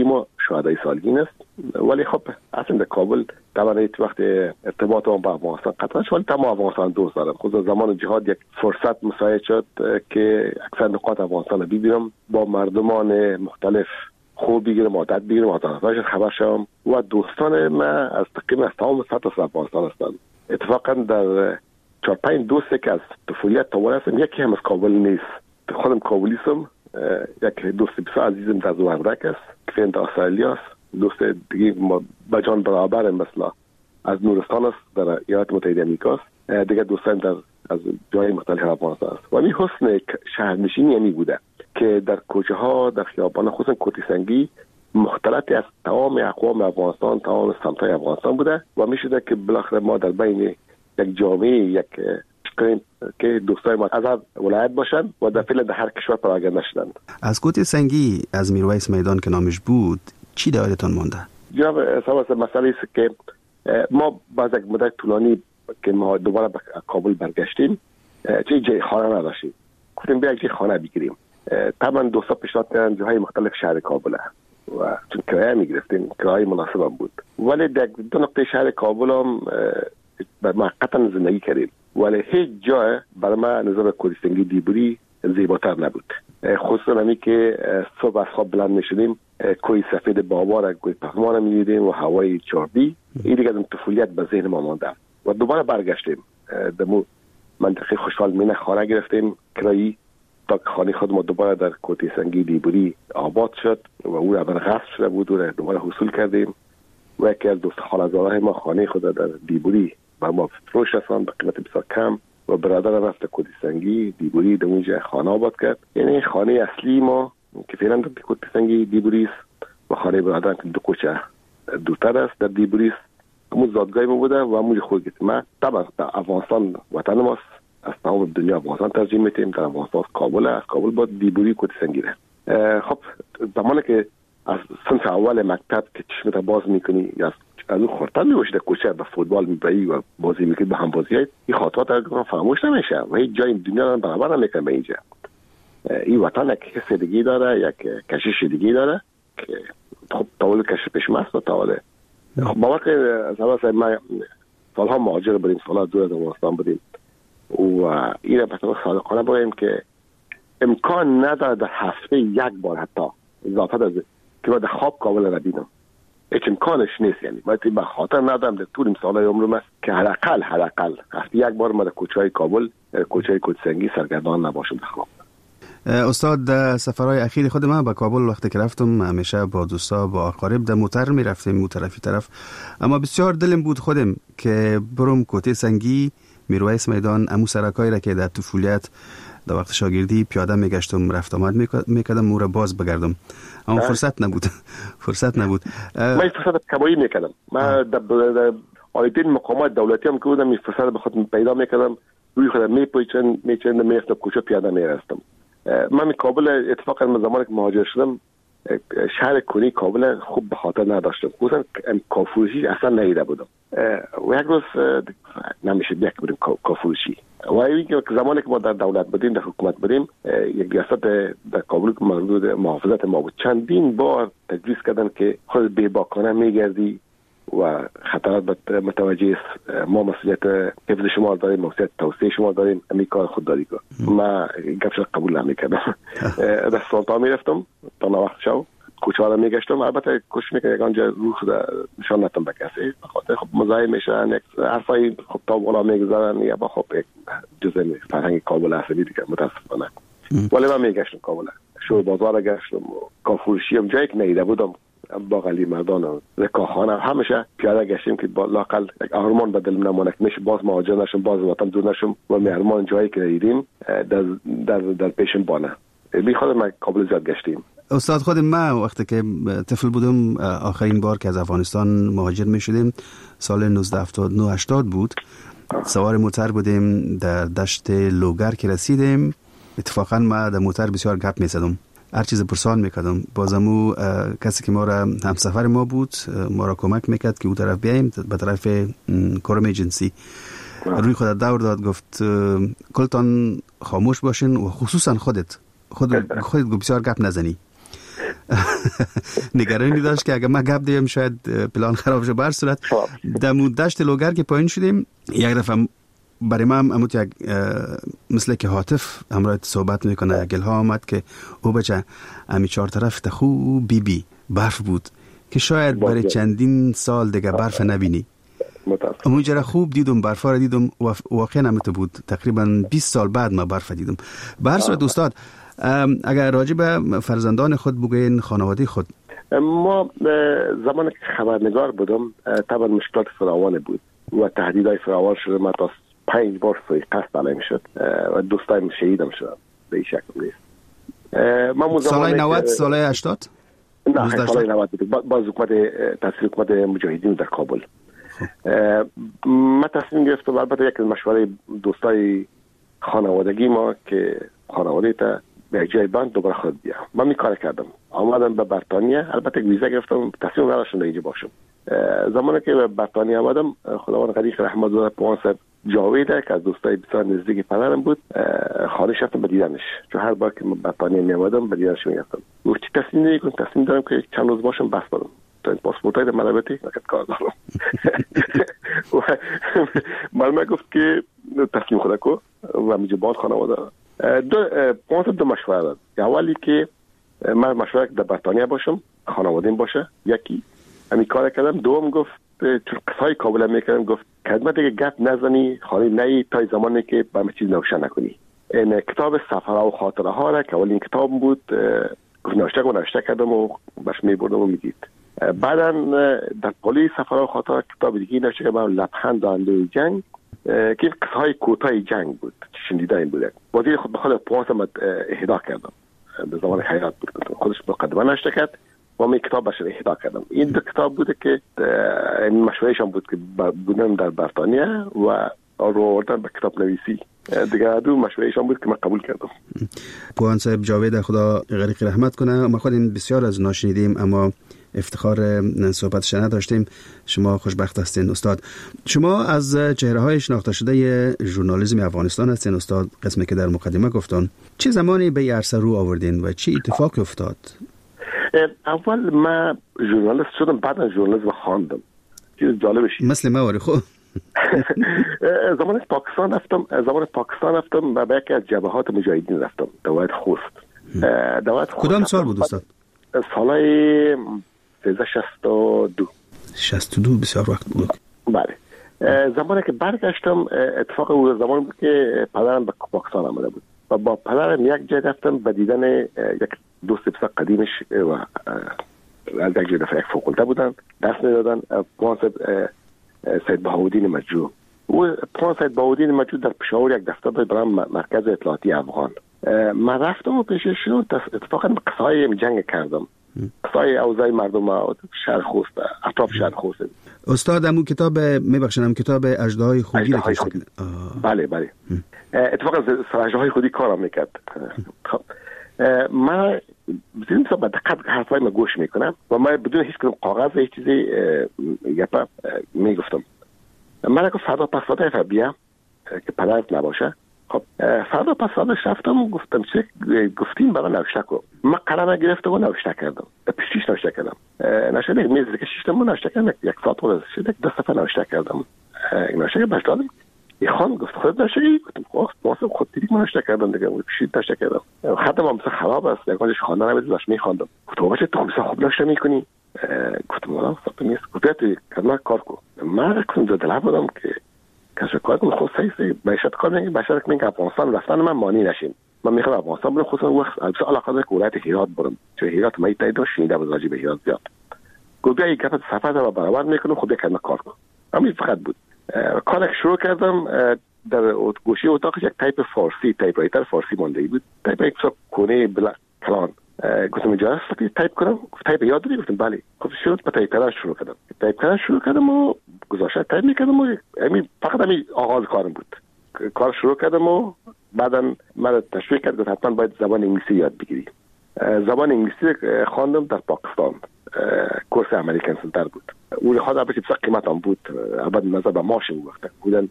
شهدای سالگین است. ولی خب اصلا در کابل طبعا وقت ارتباط ما با افغانستان قطعا شد، ولی تمام افغانستان دوست دارم. خود زمان جهاد یک فرصت مساعد شد که اکثر نقاط افغانستان ببینم، با مردمان مختلف خوب بگیرم، عادت بگیرم، عادتهایشان خبر شوم و دوستان ما از تقریبا از تمام سطح افغانستان هستند. اتفاقا در چهار پنج دوستی که از طفولیت تا ول هستم یکی هم از کابل نیست. خودم کابلیستم. یک دوست بسیار عزیزم در زوردک است که در استرالیا است. دوست دیگه با جان برابر مثلا از نورستان است در ایالات متحده آمریکا است. دیگه دوستان در از جای مختلف افغانستان است. و این حسن شهرنشینی یعنی بوده که در کوچه ها در خیابان خصوصا کوتی سنگی مختلطی از تمام اقوام افغانستان، تمام سمت‌های افغانستان بوده و میشده که بالاخره ما در بین یک جامعه یک که دوستای ما از هر ولایت باشند و در فعل در هر کشور پراگنده شدند. از کوتی سنگی از میرویس میدان که نامش بود چی دایرتان مونده؟ جناب سوال مسئله است که ما بعد یک مدت طولانی که ما دوباره به کابل برگشتیم چه جای خانه نداشتیم. گفتیم بیا یک جای خانه بگیریم. طبعا دوستا پیشنهاد کردن جاهای مختلف شهر کابل و چون کرایه میگرفتیم کرایه مناسب هم بود. ولی در دو نقطه شهر کابل هم موقتا زندگی کردیم. ولی هیچ جای برای ما نظر کوتی سنگی دیبوری زیباتر نبود. خصوصا همی که صبح از خواب بلند میشدیم کوی سفید بابا کوی پهلوان میدیدیم و هوای چاردی. این دیگه از طفولیت به ذهن ما مانده و دوباره برگشتیم. دمو منطقه خوشحال مینه خانه گرفتیم کرایی تا خانه خود ما دوباره در کوتی سنگی دیبوری آباد شد و او اول غصب شده بود و دوباره حصول کردیم و یکی از دوست خاله‌زاده‌های ما خانه خود در دیبوری با ما فروش رساند به قیمت بسیار کم و برادر رفت کوتی سنگی دیبوری در اونجا خانه آباد کرد. یعنی خانه اصلی ما که فعلا در کوتی سنگی دیبوری است و خانه برادر که دو کوچه دورتر است در دیبوری است. همون زادگاه ما بوده و همون خود گفتم ما طبعا در افغانستان وطن ماست، از تمام دنیا افغانستان ترجیح میتیم. در افغانستان کابل است، کابل با دیبوری کوتی سنگی ده. خب زمانی که از صنف اول مکتب که چشمت باز میکنی یا از اون خورتن میباشی در کوچه به فوتبال میبایی و بازی میکنی به هم بازی های این خاطرات فراموش نمیشه و هیچ جای دنیا برابر نمیکنه به اینجا. این وطن یک حس دیگه داره، یک کشش دیگه داره که خب طول کشش پیش مست و طول خب باور که از اول ما سالها مهاجر بودیم، سالها دور از افغانستان بودیم و این را به طور صادقانه بگویم که امکان نداره در هفته یک بار حتی اضافه از که من در خواب کابل را بینم. هیچ امکانش نیست. یعنی باید به خاطر ندارم در طول سالهای عمرم است که حداقل حداقل هفته یک بار ما در کوچه‌های کابل، کوچه کوتی سنگی سرگردان نباشم در خواب. استاد در سفرهای اخیر خود من به کابل وقتی که رفتم همیشه با دوستا با اقارب در موتر می رفتیم اون طرفی طرف، اما بسیار دلم بود خودم که برم کوتی سنگی میرویس میدان امو سرکایی را که در طفولیت در وقت شاگردی پیاده میگشتم رفت آمد میکردم او را باز بگردم، اما فرصت نبود فرصت نبود من فرصت کبایی میکردم. من در آیدین مقامات دولتی هم که بودم این فرصت به خود پیدا میکردم، روی خودم میپویچن میچن میرفتم کوچه پیاده میرفتم. من کابل اتفاقا من زمانی که مهاجر شدم شهر کنی کابل خوب به خاطر نداشتم، خصوصا کافروشی اصلا ندیده بودم و یک روز نمیشه بیاک بریم کافروشی و این که زمانی که ما در دولت بودیم در حکومت بودیم یک ریاست در کابل که مردود محافظت ما بود چندین بار تجویز کردن که خود بیباکانه میگردی و خطرات متوجه است، ما مسئولیت حفظ شما داریم، مسئولیت توسعه شما داریم، همین کار خود داری کن. ما گپش قبول نمیکردم. در سلطان میرفتم تا وقت شو کوچه ها میگشتم، البته کوشش میکردم آنجا روح نشان ندم به کسی بخاطر خب مزاحم میشن یک حرفای خب تا بالا میگذارن یا با خب یک جزء فرهنگ کابل هست دیگه متاسفانه. ولی من میگشتم کابل، شو بازار گشتم، کافروشی هم جایی که نیده بودم باقلی مردان و رکاخانه همیشه پیاده گشتیم که با لاقل یک آرمان به دلم نمونه که میشه باز مهاجر نشم، باز وطن دور نشم و مهرمان جایی که دیدیم در در در پیشم بانه. بی خود ما کابل زیاد گشتیم. استاد خود ما وقتی که طفل بودم آخرین بار که از افغانستان مهاجر میشدیم سال نوزده هفتاد و نه هشتاد بود، سوار موتر بودیم در دشت لوگر که رسیدیم، اتفاقا ما در موتر بسیار گپ میزدم، هر چیز پرسان میکردم، بازمو کسی که ما را همسفر ما بود ما را کمک میکرد که او طرف بیاییم به طرف کورم ایجنسی، روی خودت دور داد گفت کلتان خاموش باشین و خصوصا خودت خود خودت بسیار گپ نزنی. نگرانی داشت که اگه ما گپ دیم شاید پلان خراب شه. بر صورت در دشت لوگر که پایین شدیم یک دفعه برای ما هم اموت یک مثل که هاتف همراه صحبت میکنه گلها آمد که او بچه امی چهار طرف تخو بی بی برف بود که شاید برای چندین سال دیگه برف نبینی. اونجا خوب دیدم برف را دیدم و واقعا همینطور بود. تقریبا بیست سال بعد ما برف دیدم. به هر صورت استاد اگر راجع به فرزندان خود بگوین، خانواده خود. ما زمان که خبرنگار بودم طبعا مشکلات فراوان بود و تهدیدهای فراوان شده. من تا پنج بار سوی قصد علیهم شد و دوستایم شهیدم شدم. به این شکل نیست. سالهای نود، سالهای هشتاد؟ نه سالهای نود بود. باز حکومت تأثیر حکومت مجاهدین در کابل. من تصمیم گرفتم، البته یک مشوره دوستای خانوادگی ما که خانواده تا به جای بند دوباره خود بیا. من می کار کردم. آمدم به بریتانیا. البته ویزا گرفتم، تصمیم نداشتم اینجا باشم. زمانی که به بریتانیا آمدم خداوند غریق رحمت زاده پوانسر جاویده که از دوستای بسیار نزدیک پدرم بود خانه رفتم به دیدنش. چون هر بار که من بریتانیا می آمدم به دیدنش می رفتم. گفت چی تصمیم نمی‌کنی؟ تصمیم دارم که چند روز باشم بس برم. تا این پاسپورتای ملابتی وقت کار دارم. من گفت که تصمیم خدا کو و میجه باد خانواده دو پونت دو مشوره داد. اولی که من مشوره در بریتانیا باشم، خانواده‌ام باشه، یکی همین کار کردم. دوم گفت چون قصای کابل میکردم، گفت خدمت دیگه گپ نزنی، خالی نهی تا زمانی که با همه چیز نوشته نکنی. این کتاب سفرها و خاطره ها را که اول این کتاب بود گفت نوشته و نوشته کردم و باش میبردم و میدید. بعدا در پالی سفرها و خاطره کتاب دیگه نوشته کردم، لبخند دانده جنگ که قصهای کوتاه جنگ بود، شنیده این بوده. بازی خود بخواد پوانسم اهدا کردم به زمان حیات بود. خودش مقدمه نوشته کرد و من کتاب بشه اهدا کردم. این دو کتاب بوده که این مشورهشان بود که بودم در بریتانیا و رو آوردن به کتاب نویسی. دیگه دو مشورهشان بود که من قبول کردم. پوان صاحب جاوید خدا غریق رحمت کنه. ما خودیم بسیار از ناشنیدیم اما افتخار صحبتش نداشتیم. شما خوشبخت هستین استاد. شما از چهره های شناخته شده ژورنالیسم افغانستان هستین استاد. قسمی که در مقدمه گفتن چه زمانی به عرصه رو آوردین و چه اتفاقی افتاد؟ اول من ژورنالیست شدم، بعد ژورنالیسم خواندم. چیز جالبش مثل ما ولی خب زمان پاکستان رفتم زمان پاکستان رفتم و به یکی از جبهات مجاهدین رفتم، دوایت خوست. دوایت خوست کدام سال بود استاد؟ سالای سیزده شصت و دو. شصت و دو بسیار وقت بود. بله. زمانی که برگشتم اتفاق اون زمان بود که پدرم به پاکستان آمده بود و با پدرم یک جای رفتم به دیدن یک دوست بسیار قدیمش و از یک جای دفعه یک فوق‌العاده بودن، درس میدادن. پوانسد سید بهاءالدین مجروح. او پوان سید بهاءالدین مجروح در پشاور یک دفتر داشت برای مرکز اطلاعاتی افغان. من رفتم و پیششون اتفاقا قصای جنگ کردم، قصای اوضاع مردم شهر خوست، اطراف شهر خوست. استاد همون کتاب میبخشنم کتاب اژدهای خودی را کشته. بله بله. اتفاقا سر اژدهای خودی کارم میکرد. من بزنیم صاحب دقیق حرفای ما گوش میکنم و من بدون هیچ کدوم کاغذ هیچ چیزی گپا میگفتم. من گفت فردا پس فردا بیا که پدرت نباشه. خب فردا پس فردا رفتم گفتم چه گفتین برای نوشته کو. من قلم گرفتم و نوشته کردم. پیشش نوشته کردم. نشه یک میز کشیدم و نوشته کردم. یک ساعت و شده دو صفحه نوشته کردم. نوشته باش دادم. یه خان گفت خود نوشته گفتم خب واسه خود دیگه نوشته کردم دیگه پیشش نوشته کردم. خطم هم خراب است. یکانش خواندن نمی‌دونم باش می‌خواندم. گفتم باشه تو خوب نوشته می‌کنی. گفتم والا صاحب نیست. گفتم کدام کار کو. من گفتم دلم بودم که کسب کار کنم خود سعی سعی باشد کار نمی باشد که من افغانستان رفتن من مانی نشیم. من میخوام افغانستان برم خصوصا وقت البته علاقه دارم که ولایت هرات برم چون هرات من تایید شنیده بود راجع به هرات زیاد. گفتم یک گپ سفر رو برابر میکنم خود یک کار کنم. همین فقط بود. کارش شروع کردم در گوشه اتاق یک تایپ فارسی تایپ رایتر فارسی مونده بود. تایپ یک کنه بلا کلان. گفتم اجازه است تایپ کنم. تایپ یاد داری؟ گفتم بله. خب شروع به تایپ کردن شروع کردم. تایپ کردن شروع کردم و گذاشته تایپ میکردم و همین فقط همین آغاز کارم بود. کار شروع کردم و بعدا من تشویق کرد که حتما باید زبان انگلیسی یاد بگیری. زبان انگلیسی خواندم در پاکستان. کورس امریکن سنتر بود. اون خدا به چه قیمت هم بود. البته نظر به ماش اون وقت بودن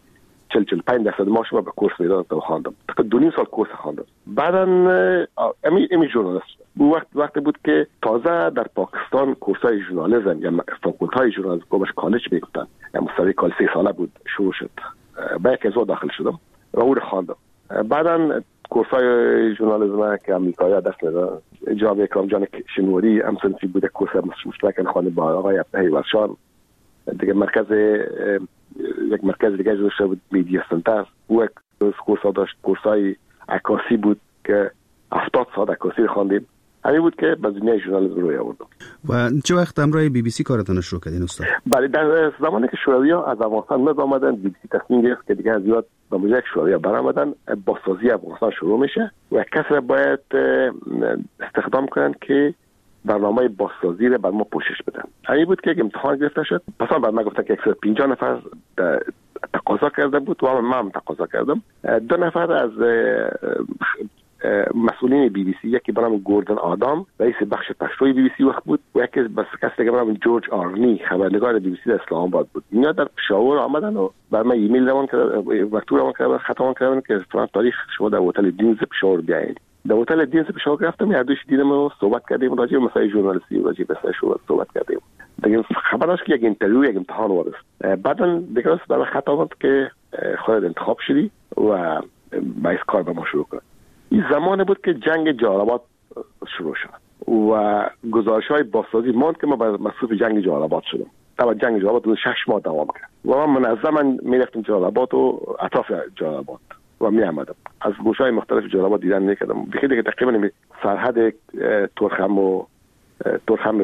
چهل چهل و پنج درصد معاش ما به کورس میدادم، خواندم تا دو نیم سال کورس خواندم. بعداً امی امی ژورنالیست بود. وقت وقتی بود که تازه در پاکستان کورسای ژورنالیسم یا فاکولتای ژورنالیسم کومش کالج میگفتن، یا مستوی کالج سه ساله بود شروع شد. با یک از داخل شدم و او رو خواندم. بعداً کورسای ژورنالیسم که آمریکایی دست میداد، جناب اکرام جان شنوری هم سنفی بود، کورس مشترک خواند با آقای عبدالحی ورشان. دیگه مرکز یک مرکز دیگه داشته بود، میدیا سنتر، او یک کورس داشت، کورسای عکاسی بود که هفتاد ساعت عکاسی خواندیم. همین بود که به دنیای ژورنالیسم روی آوردم. و چه وقت همراه بی بی سی کارتون شروع کردین استاد؟ بله، در زمانی که شوروی‌ها از افغانستان نز آمدن، بی بی سی تصمیم گرفت که دیگه از زیاد به موجب شوروی‌ها برآمدن، بازسازی افغانستان شروع میشه و کسی باید استخدام کنن که برنامه بازسازی رو بر ما پوشش بدن. همین بود که امتحان گرفته شد. پس بر ما گفتن که صد و پنجاه نفر تقاضا کرده بود و من هم تقاضا کردم. دو نفر از مسئولین بی بی سی، یکی به نام گوردن آدام رئیس بخش پشتوی بی بی سی وقت بود و یکی بس کسی دیگه به نام جورج آرنی خبرنگار بی بی سی در اسلام آباد بود. اینا در پشاور آمدن و بر من ایمیل روان کردن، مکتوب روان کردن، خط روان کردن که فلان تاریخ شما در هتل دینز پشاور بیاین. در هتل دینز پشاور رفتم، هر دوش دیدم و صحبت کردیم راجع به مسائل ژورنالیستی و راجع به مسائل صحبت کردیم. دیگه خبر داشت که یک اینترویو، یک امتحان وارد. بعداً دیگه برای خط آمد که خودت انتخاب شدی و باید کار به ما شروع کنی. این زمان بود که جنگ جالبات شروع شد و گزارش‌های بازسازی ماند که ما مسئول جنگ جالبات شدم. طبعا جنگ جالبات دو شش ماه دوام کرد و من منظما میرفتم جالبات و اطراف جالبات و می آمدم. از گوشه‌های مختلف جالبات دیدن میکردم. دیگه دیگه تقریبا سرحد ترخم و ترخم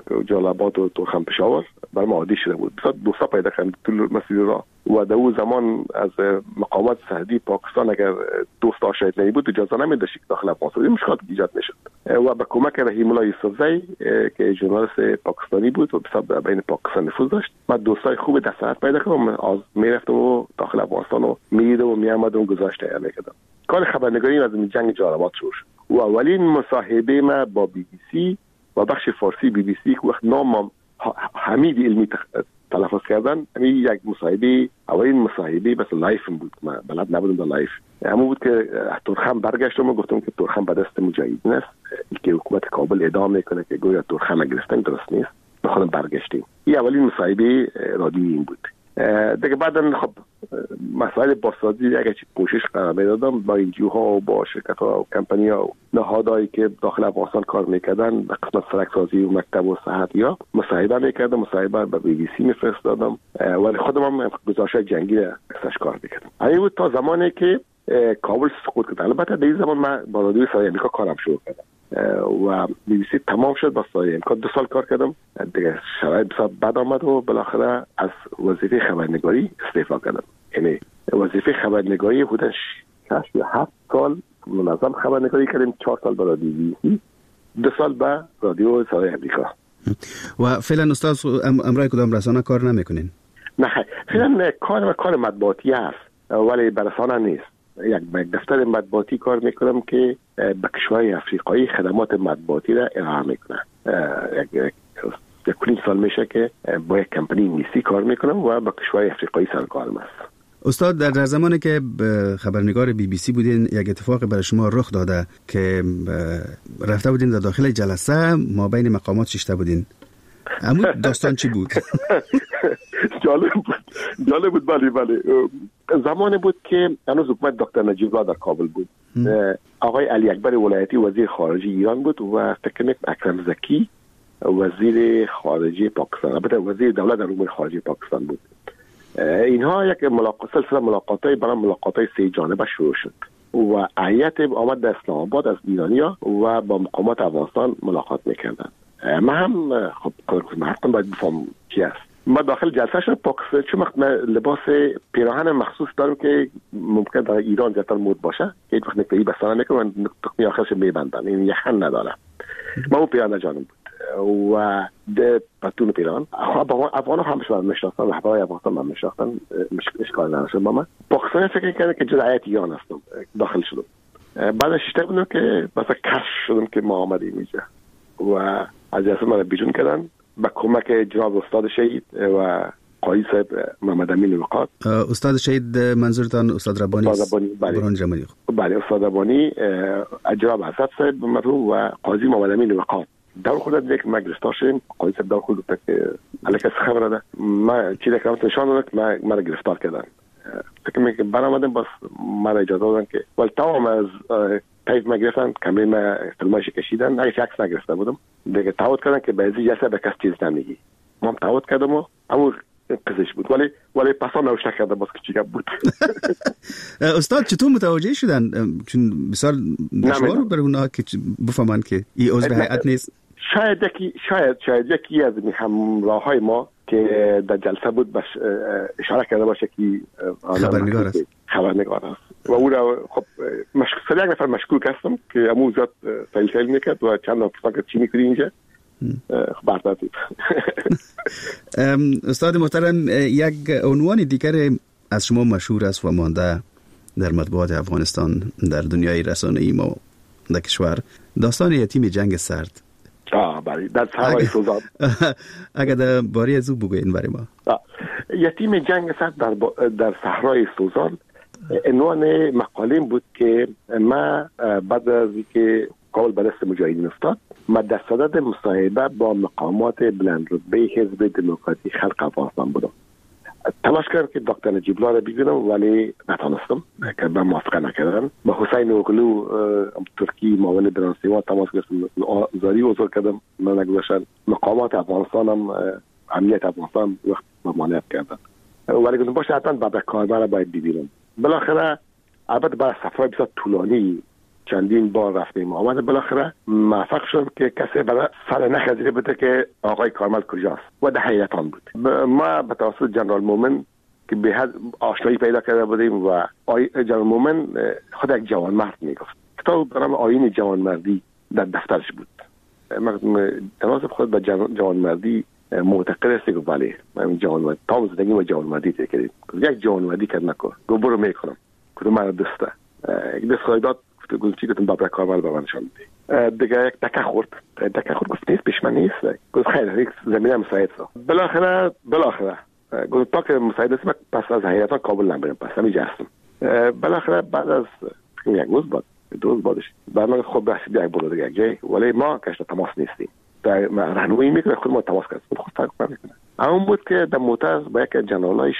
جالبات و ترخم پشاور بر ما عادی شده بود. بسیار دوستا پیدا کردم طول مسیر را و در اون زمان از مقامات سرحدی پاکستان اگر دوست آشایت نمی اجازه نمیداشت که داخل افغانستان مشکلات ایجاد میشد و به کمک رحیم الله یوسفزی که ژورنالیست پاکستانی بود و بسیار بین پاکستان نفوذ داشت، من دوستای خوب در سرحد پیدا کردم و میرفتم و داخل افغانستان و میدیدم و میآمدم گزارش تهیه میکردم. کار خبرنگاری از جنگ جالبات شروع شد و اولین مصاحبه ما با بی بی سی و بخش فارسی بی بی سی که وقت نام حمید علمی تلفظ کردن، همین یک مصاحبه، اولین مصاحبه بس لایف بود، من بلد نبودم در لایف. همون بود که ترخم برگشتم و گفتم که ترخم به دست مجاهدین است که حکومت کابل ادعا میکنه که گویا ترخم گرفتن، درست نیست. به خودم برگشتیم. این اولین مصاحبه رادیویی این بود. دیگه بعدن خب مسائل بازسازی اگه چی کوشش قرار میدادم با انجیوها و با شرکت ها و کمپانی ها و نهادهایی که داخل افغانستان کار میکردن در قسمت سرکسازی و مکتب و صحت یا مصاحبه میکردم، مصاحبه به بی بی سی میفرستادم ولی خودم هم گزارش جنگی ازش کار میکردم. همین بود تا زمانی که کابل سقوط کرد. البته در این زمان من با رادیوی صدای امریکا کارم شروع کردم و بی بی سی تمام شد. با صدای امریکا دو سال کار کردم دیگه، شرایط بسیار بد آمد و بالاخره از وظیفه خبرنگاری استعفا کردم. یعنی وظیفه خبرنگاری حدود شش یا هفت سال منظم خبرنگاری کردیم، چهار سال با رادیو بی بی سی، دو سال با رادیو صدای امریکا. و فعلا استاد امرای کدام رسانه کار نمیکنین؟ نه فعلا کار کار مطبوعاتی است ولی به رسانه نیست. یک دفتر مطبوعاتی کار میکنم که به کشورهای افریقایی خدمات مطبوعاتی را ارائه میکنه. یک یک کلین سال میشه که با یک کمپانی انگلیسی کار میکنم و با کشورهای افریقایی سرکارم است. استاد در, در زمانی که خبرنگار بی بی سی بودین یک اتفاق برای شما رخ داده که رفته بودین در داخل جلسه ما بین مقامات ششته بودین. اما داستان چی بود؟ جالب بود جالب بود بله بله زمانی بود که هنوز حکومت دکتر نجیب الله در کابل بود. آقای علی اکبر ولایتی وزیر خارجه ایران بود و فکر میکنم اکرم زکی وزیر خارجه پاکستان، البته وزیر دولت در امور خارجه پاکستان بود. اینها یک ملاقات سلسله ملاقاتای برای ملاقاتای سه جانبه شروع شد و هیئت آمد در اسلام آباد از ایرانیا و با مقامات افغانستان ملاقات میکردن. من هم خب حتما باید بفهم چی است. ما داخل جلسه شد پاکستان، چون وقت من لباس پیراهن مخصوص دارم که ممکن در ایران زیادتر مود باشه، هیچ وقت نکته‌ای بسانه نکنم، تخمی آخرش میبندن، این یخن نداره. ما اون پیراهن جانم بود و ده پتون پیراهن افغان هم شما میشناختن و رهبرای افغانستان هم میشناختن، اشکال نداشت. با من پاکستانی فکر کردم که جز هیئت ایران هستم، داخل شدم. بعدش شیشته بودم که مثلا کش شدم که ما آمدیم اینجا و از جلسه من بیرون کردن با کمک جناب استاد شهید و قاضی صاحب محمد امین وقار. استاد شهید منظورتان استاد ربانی است؟ بله ربانی. بله استاد ربانی، جناب حسن صاحب مرحوم و قاضی محمد امین وقار. دور خودت یک ما گرفتار شدیم. قاضی صاحب دور خودت که علیه خبر ده ما چیزی که نشان داد ما ما را گرفتار کردن. فکر میکنم که برآمدم بس ما را اجازه دادن که ولی تمام از تایید ما گرفتن، کمی ما فیلماش کشیدن، اگه عکس نگرفته بودم دیگه تعهد کردن که به ازی جلسه به کس چیز نمیگی. ما هم تعهد کردم و امور قضیش بود ولی ولی پسا نوش نکرده باز که چیکار بود. استاد چطور متوجه شدن؟ چون بسیار دشوار برای اونها که بفهمن که این عضو هیئت نیست. شاید یکی شاید شاید یکی از همراههای ما که در جلسه بود بس اشاره کرده باشه که خبرنگار است. خبرنگار است و او را خب مشکل یک نفر مشکوک هستم که امو زیاد سیل سیل میکرد و چند نفر که چی میکنی اینجا خبرت بود. استاد محترم، یک عنوان دیگر از شما مشهور است و مانده در مطبوعات افغانستان، در دنیای رسانه‌ای ما در کشور، داستان یتیم جنگ سرد. آه بله، در صحرای سوزان. اگر در باری از او بگوین برای ما. یتیم جنگ سرد در, با... در صحرای سوزان عنوان مقاله بود که ما بعد از اینکه کابل به دست مجاهدین افتاد، ما در صدد مصاحبه با مقامات بلند رتبه حزب دموکراتیک خلق افغانستان بودم. تلاش کردم که دکتر نجیب الله را ببینم ولی نتونستم که به موافقه نکردم. با حسین اوغلو ترکی معاون برانسیما تماس گرفتم، زاری حضور کردم، من نگذاشتن. مقامات افغانستان هم امنیت افغانستان وقت ممانعت کردن ولی گفتم باشه حتما بعد کاربر باید ببینم. بالاخره البته بعد سفر بسیار طولانی چندین بار رفتیم آمده، بالاخره موفق شدم که کسی برای سر نخزیده بوده که آقای کارمل کجاست و در حیاتان بود. ما به توسط جنرال مومن که به حد آشنایی پیدا کرده بودیم و جنرال مومن خود یک جوانمرد میگفت. کتاب برام آیین جوانمردی در دفترش بود. من تناسب خود به جوانمردی معتقد هستی که بله من جوانمردی تمام زندگی ما جوانمردی تکریم. یک جوانمردی کرد نکن گو برو میکنم کدوم من دوسته یک دست خواهداد گفتی گفتم بابرای کارمل به من نشان میده. دیگه یک دکه خورد دکه خورد گفت نیست پیش من نیست. گفت خیلی یک زمینه مساعد سا بالاخره بالاخره گفت تا که مساعد هستم پس از حیاتا کابل نمیرم، پس همیجا هستم. بالاخره بعد از یک روز بعد دو روز بعدش برنامه خود رسید یک بلو دیگه یک جای ولی ما کشت تماس نیستیم. در راهنمایی میکنه خود ما تماس کردیم خود فرق نمیکنه. اون بود که در موتر با یک جنرالایش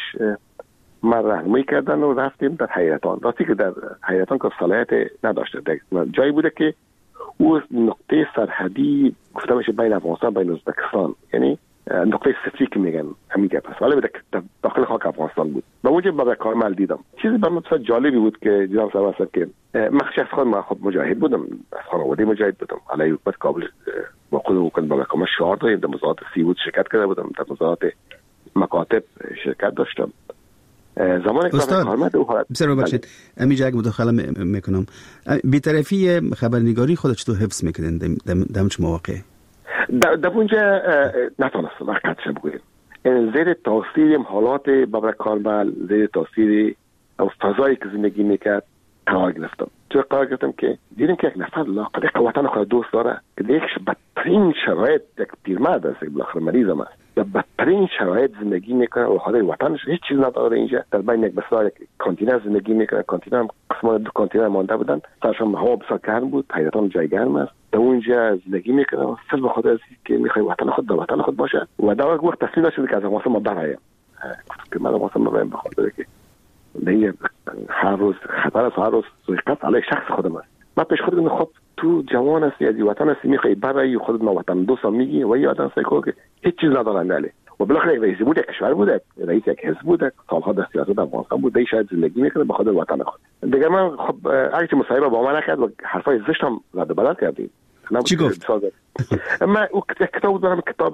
ما راهنمایی کردن و رفتیم در حیاتان. راستی که در حیاتان که صلاحیت نداشته، جایی بوده که او نقطه سرحدی گفته میشه بین افغانستان بین ازبکستان، یعنی نقطه صفری که میگن همین گپ است، ولی بوده در داخل خاک افغانستان بود. و اونجا با کارمل دیدم چیزی برام بسیار جالبی بود که جناب صاحب هست که من شخص خود ما خود مجاهد بودم، از خانواده مجاهد بودم، علیه حکومت کابل با خود حکومت با کمک شعار دادیم، در مظاهرات سیود شرکت کرده بودم، در مظاهرات مکاتب شرکت داشتم. زمانی که استاد بسیار ببخشید امیجا یک مداخله میکنم. بی‌طرفی خبرنگاری خودت چطور حفظ میکنین در چه مواقع؟ در اونجا نتونستم حقیقتش بگویم. زیر تاثیر حالات بابر کارمل، زیر تاثیر فضایی که زندگی میکرد قرار گرفتم. چرا قرار گرفتم که دیدیم که یک نفر لاقل یک وطن خود دوست داره که در یک بدترین شرایط یک پیرمرد است که بالاخره مریضم است، در بدترین شرایط زندگی میکنه و حالا وطنش هیچ چیز نداره. اینجا در بین یک بسیار یک کانتینر زندگی میکنه. کانتینر هم قسمان دو کانتینر مانده بودن، سرشان هوا بسیار گرم بود، حیاتان جای گرم است، در اونجا زندگی میکنه و صرف به خاطر که میخواد وطن خود در وطن خود باشه. و در وقت تصمیم داشت که از افغانستان ما برایم که من افغانستان برایم به خاطر که دیگه هر روز خطر است، هر روز سوءقصد علیه شخص خودم است. من پیش خودم خود تو جوان هستی، از وطن هستی، میخوای برای خودت ما وطن دوست میگی و یادم سیکو که هیچ چیز ندارن نله. و بالاخره یک رئیس بود، یک کشور بود، رئیس یک حزب بود، سالها در سیاست افغانستان بود، شاید زندگی میکنه به خاطر وطن خود. دیگه من خب اگه چه مصاحبه با من نکرد و حرفای زشت هم رد بدل کردیم. چی گفت؟ من او کتاب دارم، کتاب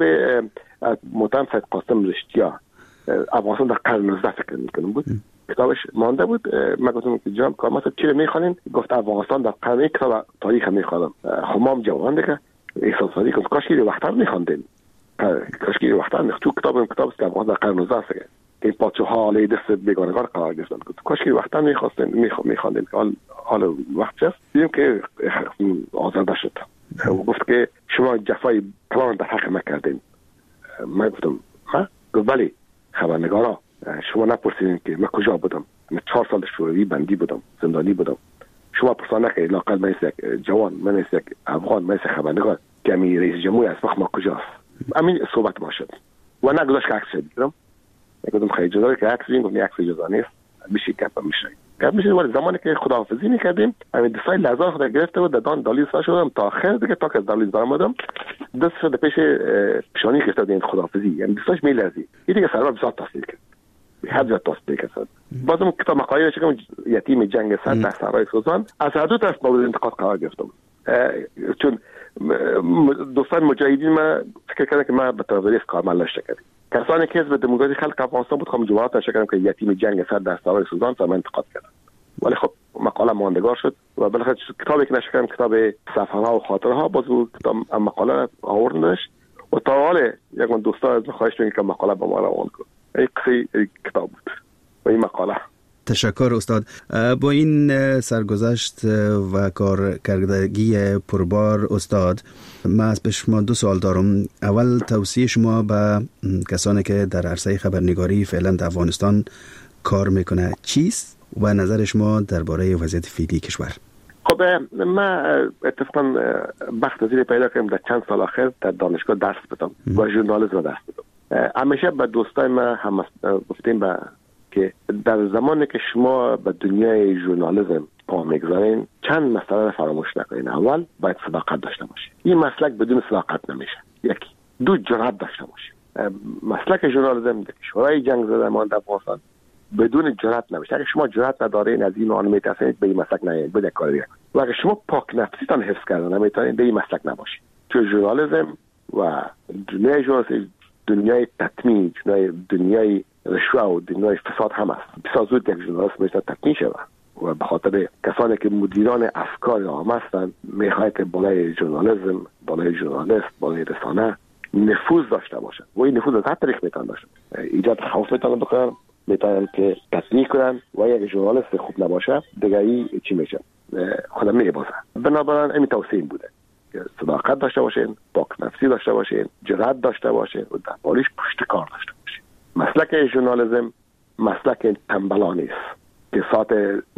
محترم سید قاسم رشتیا افغانستان در قرن نوزده فکر میکنم بود. کتابش مانده بود. من گفتم که جناب کارمل چی رو میخوانین؟ گفت افغانستان در قرن یک کتاب تاریخ میخوانم. خمام جوان دیگه احساساتی گفت کاش که وقتر میخواندین، کاش که وقتر میخواند. تو کتاب کتاب است که افغانستان در قرن نوزده است که این پادشاه‌ها علیه دست بیگانگان قرار گرفتن. گفت کاش که وقتر میخواستین میخواندین. حال حال وقت است دیدیم که آزاده شد. گفت که شما جفای کلان در حق ما کردین. من گفتم ها؟ گفت بله خبرنگارا شما نپرسیدین که من کجا بودم. من چهار سال شوروی بندی بودم، زندانی بودم. شما پرسان نکنید لاقل من یک جوان، من یک افغان، من یک خبرنگار که می رئیس جمهور از وقت ما کجاست. همین صحبت ما شد و نگذاشت که عکس بگیرم. گفتم خیلی اجازه داره که عکس بگیرم. گفتم عکس اجازه نیست، میشه گپ میشه. گپ میشه. ولی زمانی که خداحافظی میکردیم همین دستای لحظه خود گرفته بود دادان دالیز شدم تا آخر دیگه تا که دالیز برآمدم دست شد پیش پیشانی گرفته بود خداحافظی. یعنی دستش میلرزید. این دیگه سرور بسات تصدیق کرد. حد زیاد تصدیق کرد. بازم کتاب مقاله چکم یتیم جنگ صد در سرای سوزان از هر دو طرف مورد انتقاد قرار گرفتم. چون دوستان مجاهدین ما فکر کردن که ما به طرفداری کارمل نشه کردیم. کسانی که حزب دموکراسی خلق افغانستان بود خواهم جوابات نشه کردم که یتیم جنگ صد در سرای سوزان تا من انتقاد کردم. ولی خب مقاله ماندگار شد و بالاخره کتابی که نشه کردم کتاب صفحه ها و خاطره ها باز کتاب مقاله آوردنش و تا حال یک من دوستا از خواهش میکنم که مقاله با ما روان کنه. این قصه کتاب بود و این مقاله. تشکر استاد. با این سرگذشت و کارکردگی پربار استاد، من از به شما دو سوال دارم. اول توصیه شما به کسانی که در عرصه خبرنگاری فعلا در افغانستان کار میکنه چیست و نظر شما درباره وضعیت فعلی کشور؟ خب من اتفاقا بخت زیر پیدا کردم در چند سال آخر در دانشگاه درس بدم و ژورنالیسم درس بدم. همیشه به دوستای من هم گفتیم با که در زمانی که شما به دنیای ژورنالیسم پا میگذارین چند مسئله را فراموش نکنین. اول باید صداقت داشته باشید. این مسلک بدون صداقت نمیشه. یکی. دو، جرأت داشته باشید. مسلک ژورنالیسم در کشورهای جنگ زده ما در افغانستان بدون جرأت نمیشه. اگه شما جرأت ندارین از این آن میترسید به این مسلک نیایید، بده کار دیگه. و اگه شما پاک نفسیتان حفظ کردن نمیتونید به این مسلک نباشید. چون ژورنالیسم و دنیای ژورنالیسم دنیای تطمیع، دنیای دنیای رشوه و دنیای فساد هم است. بسیار زود یک ژورنالیست میشه تطمیع شود و به خاطر کسانی که مدیران افکار عامه هستند میخواهد که بالای ژورنالیسم، بالای ژورنالیست، بالای رسانه نفوذ داشته باشند و این نفوذ از هر طریق میتونن داشته. ایجاد خوف میتونن بکنن، میتونن که تطمیع کنن و یک ژورنالیست خوب نباشه دیگه ای چی میشه؟ خودم میبازه. بنابراین این توصیه بوده که صداقت داشته باشین، پاک نفسی داشته باشین، جرأت داشته باشین و در باریش پشت کار داشته باشین. مسلک ژورنالیسم مسلک تنبلانی است که ساعت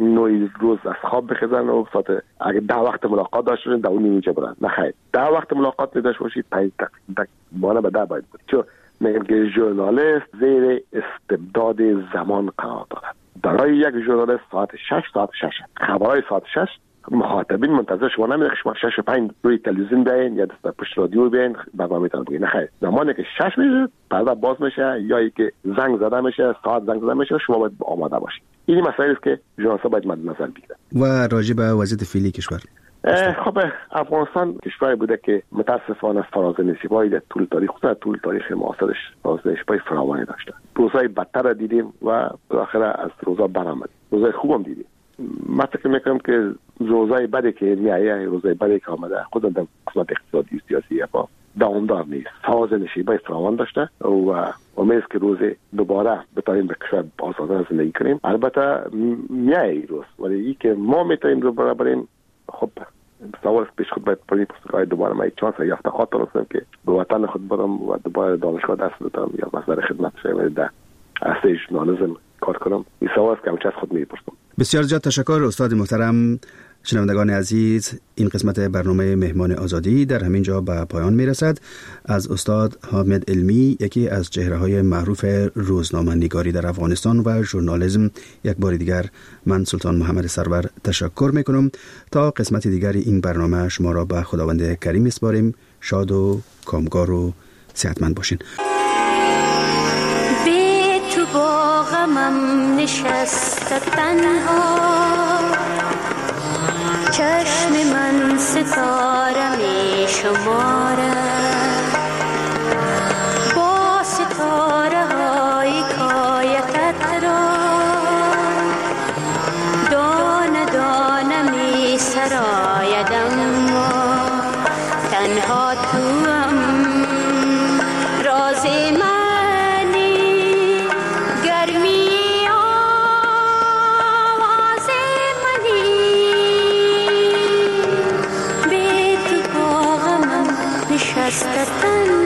نه روز از خواب بخیزن و ساعت اگه ده وقت ملاقات داشته باشین در اون نیمه برن. نه خیر، ده وقت ملاقات نداشته باشید پنج دقیقه بانه به ده باید بود. چون میگم که ژورنالیست زیر استبداد زمان قرار دارد. برای یک ژورنالیست ساعت شش ساعت شش خبرهای ساعت شش مخاطبین منتظر شما نمیده که شما شش و پنج روی تلویزیون بیاین یا دست پشت رادیو بیاین برنامه میتونن بگین. نه خیر، زمانی که شش میشه پرده باز میشه یا ای که زنگ زده میشه، ساعت زنگ زده میشه، شما باید آماده باشید. این مسائلی است که ژورنالیست باید مد نظر بگیره. و راجع به وضعیت فعلی کشور، خب افغانستان کشوری بوده که متاسفانه فرازنشیبایی در طول تاریخ خود در طول تاریخ معاصرش فرازنشیبای فراوانی داشته. روزای بدتر دیدیم و بالاخره از روزا برآمدیم. روزای خوبم دیدیم. من فکر میکنم که روزای بدی که میایه، روزای بدی که آمده خود در قسمت اقتصادی سیاسی با دامدار نیست. فرازنشیبای فراوان داشته و امید که روز دوباره بتاییم به کشور آزادانه زندگی کنیم. البته میایه روز، ولی این که ما میتونیم رو برابریم. خب سوال پیش خود باید پلی پستقای دوباره ما یک چانس یافته خاطر رسیم که به وطن خود برم و دوباره دانشگاه درس بدم یا مصدر خدمت شوم در عرصه ژورنالیسم کار کنم. این سوال است که همیشه از خود میپرسم. بسیار زیاد تشکر استاد محترم. شنوندگان عزیز، این قسمت برنامه مهمان آزادی در همین جا به پایان میرسد. از استاد حامد علمی، یکی از چهره‌های معروف روزنامه‌نگاری در افغانستان و ژورنالیسم، یک بار دیگر من سلطان محمد سرور تشکر میکنم. تا قسمت دیگری این برنامه شما را به خداوند کریم میسپاریم. شاد و کامگار و صحتمند باشین. بی تو با غمم نشست تنها، چشم من ستاره می شمارد، با ستاره های کایتت را دانه دانه می سراید، اما تنها توام راز منی، گرمی آواز منی، نشسته تن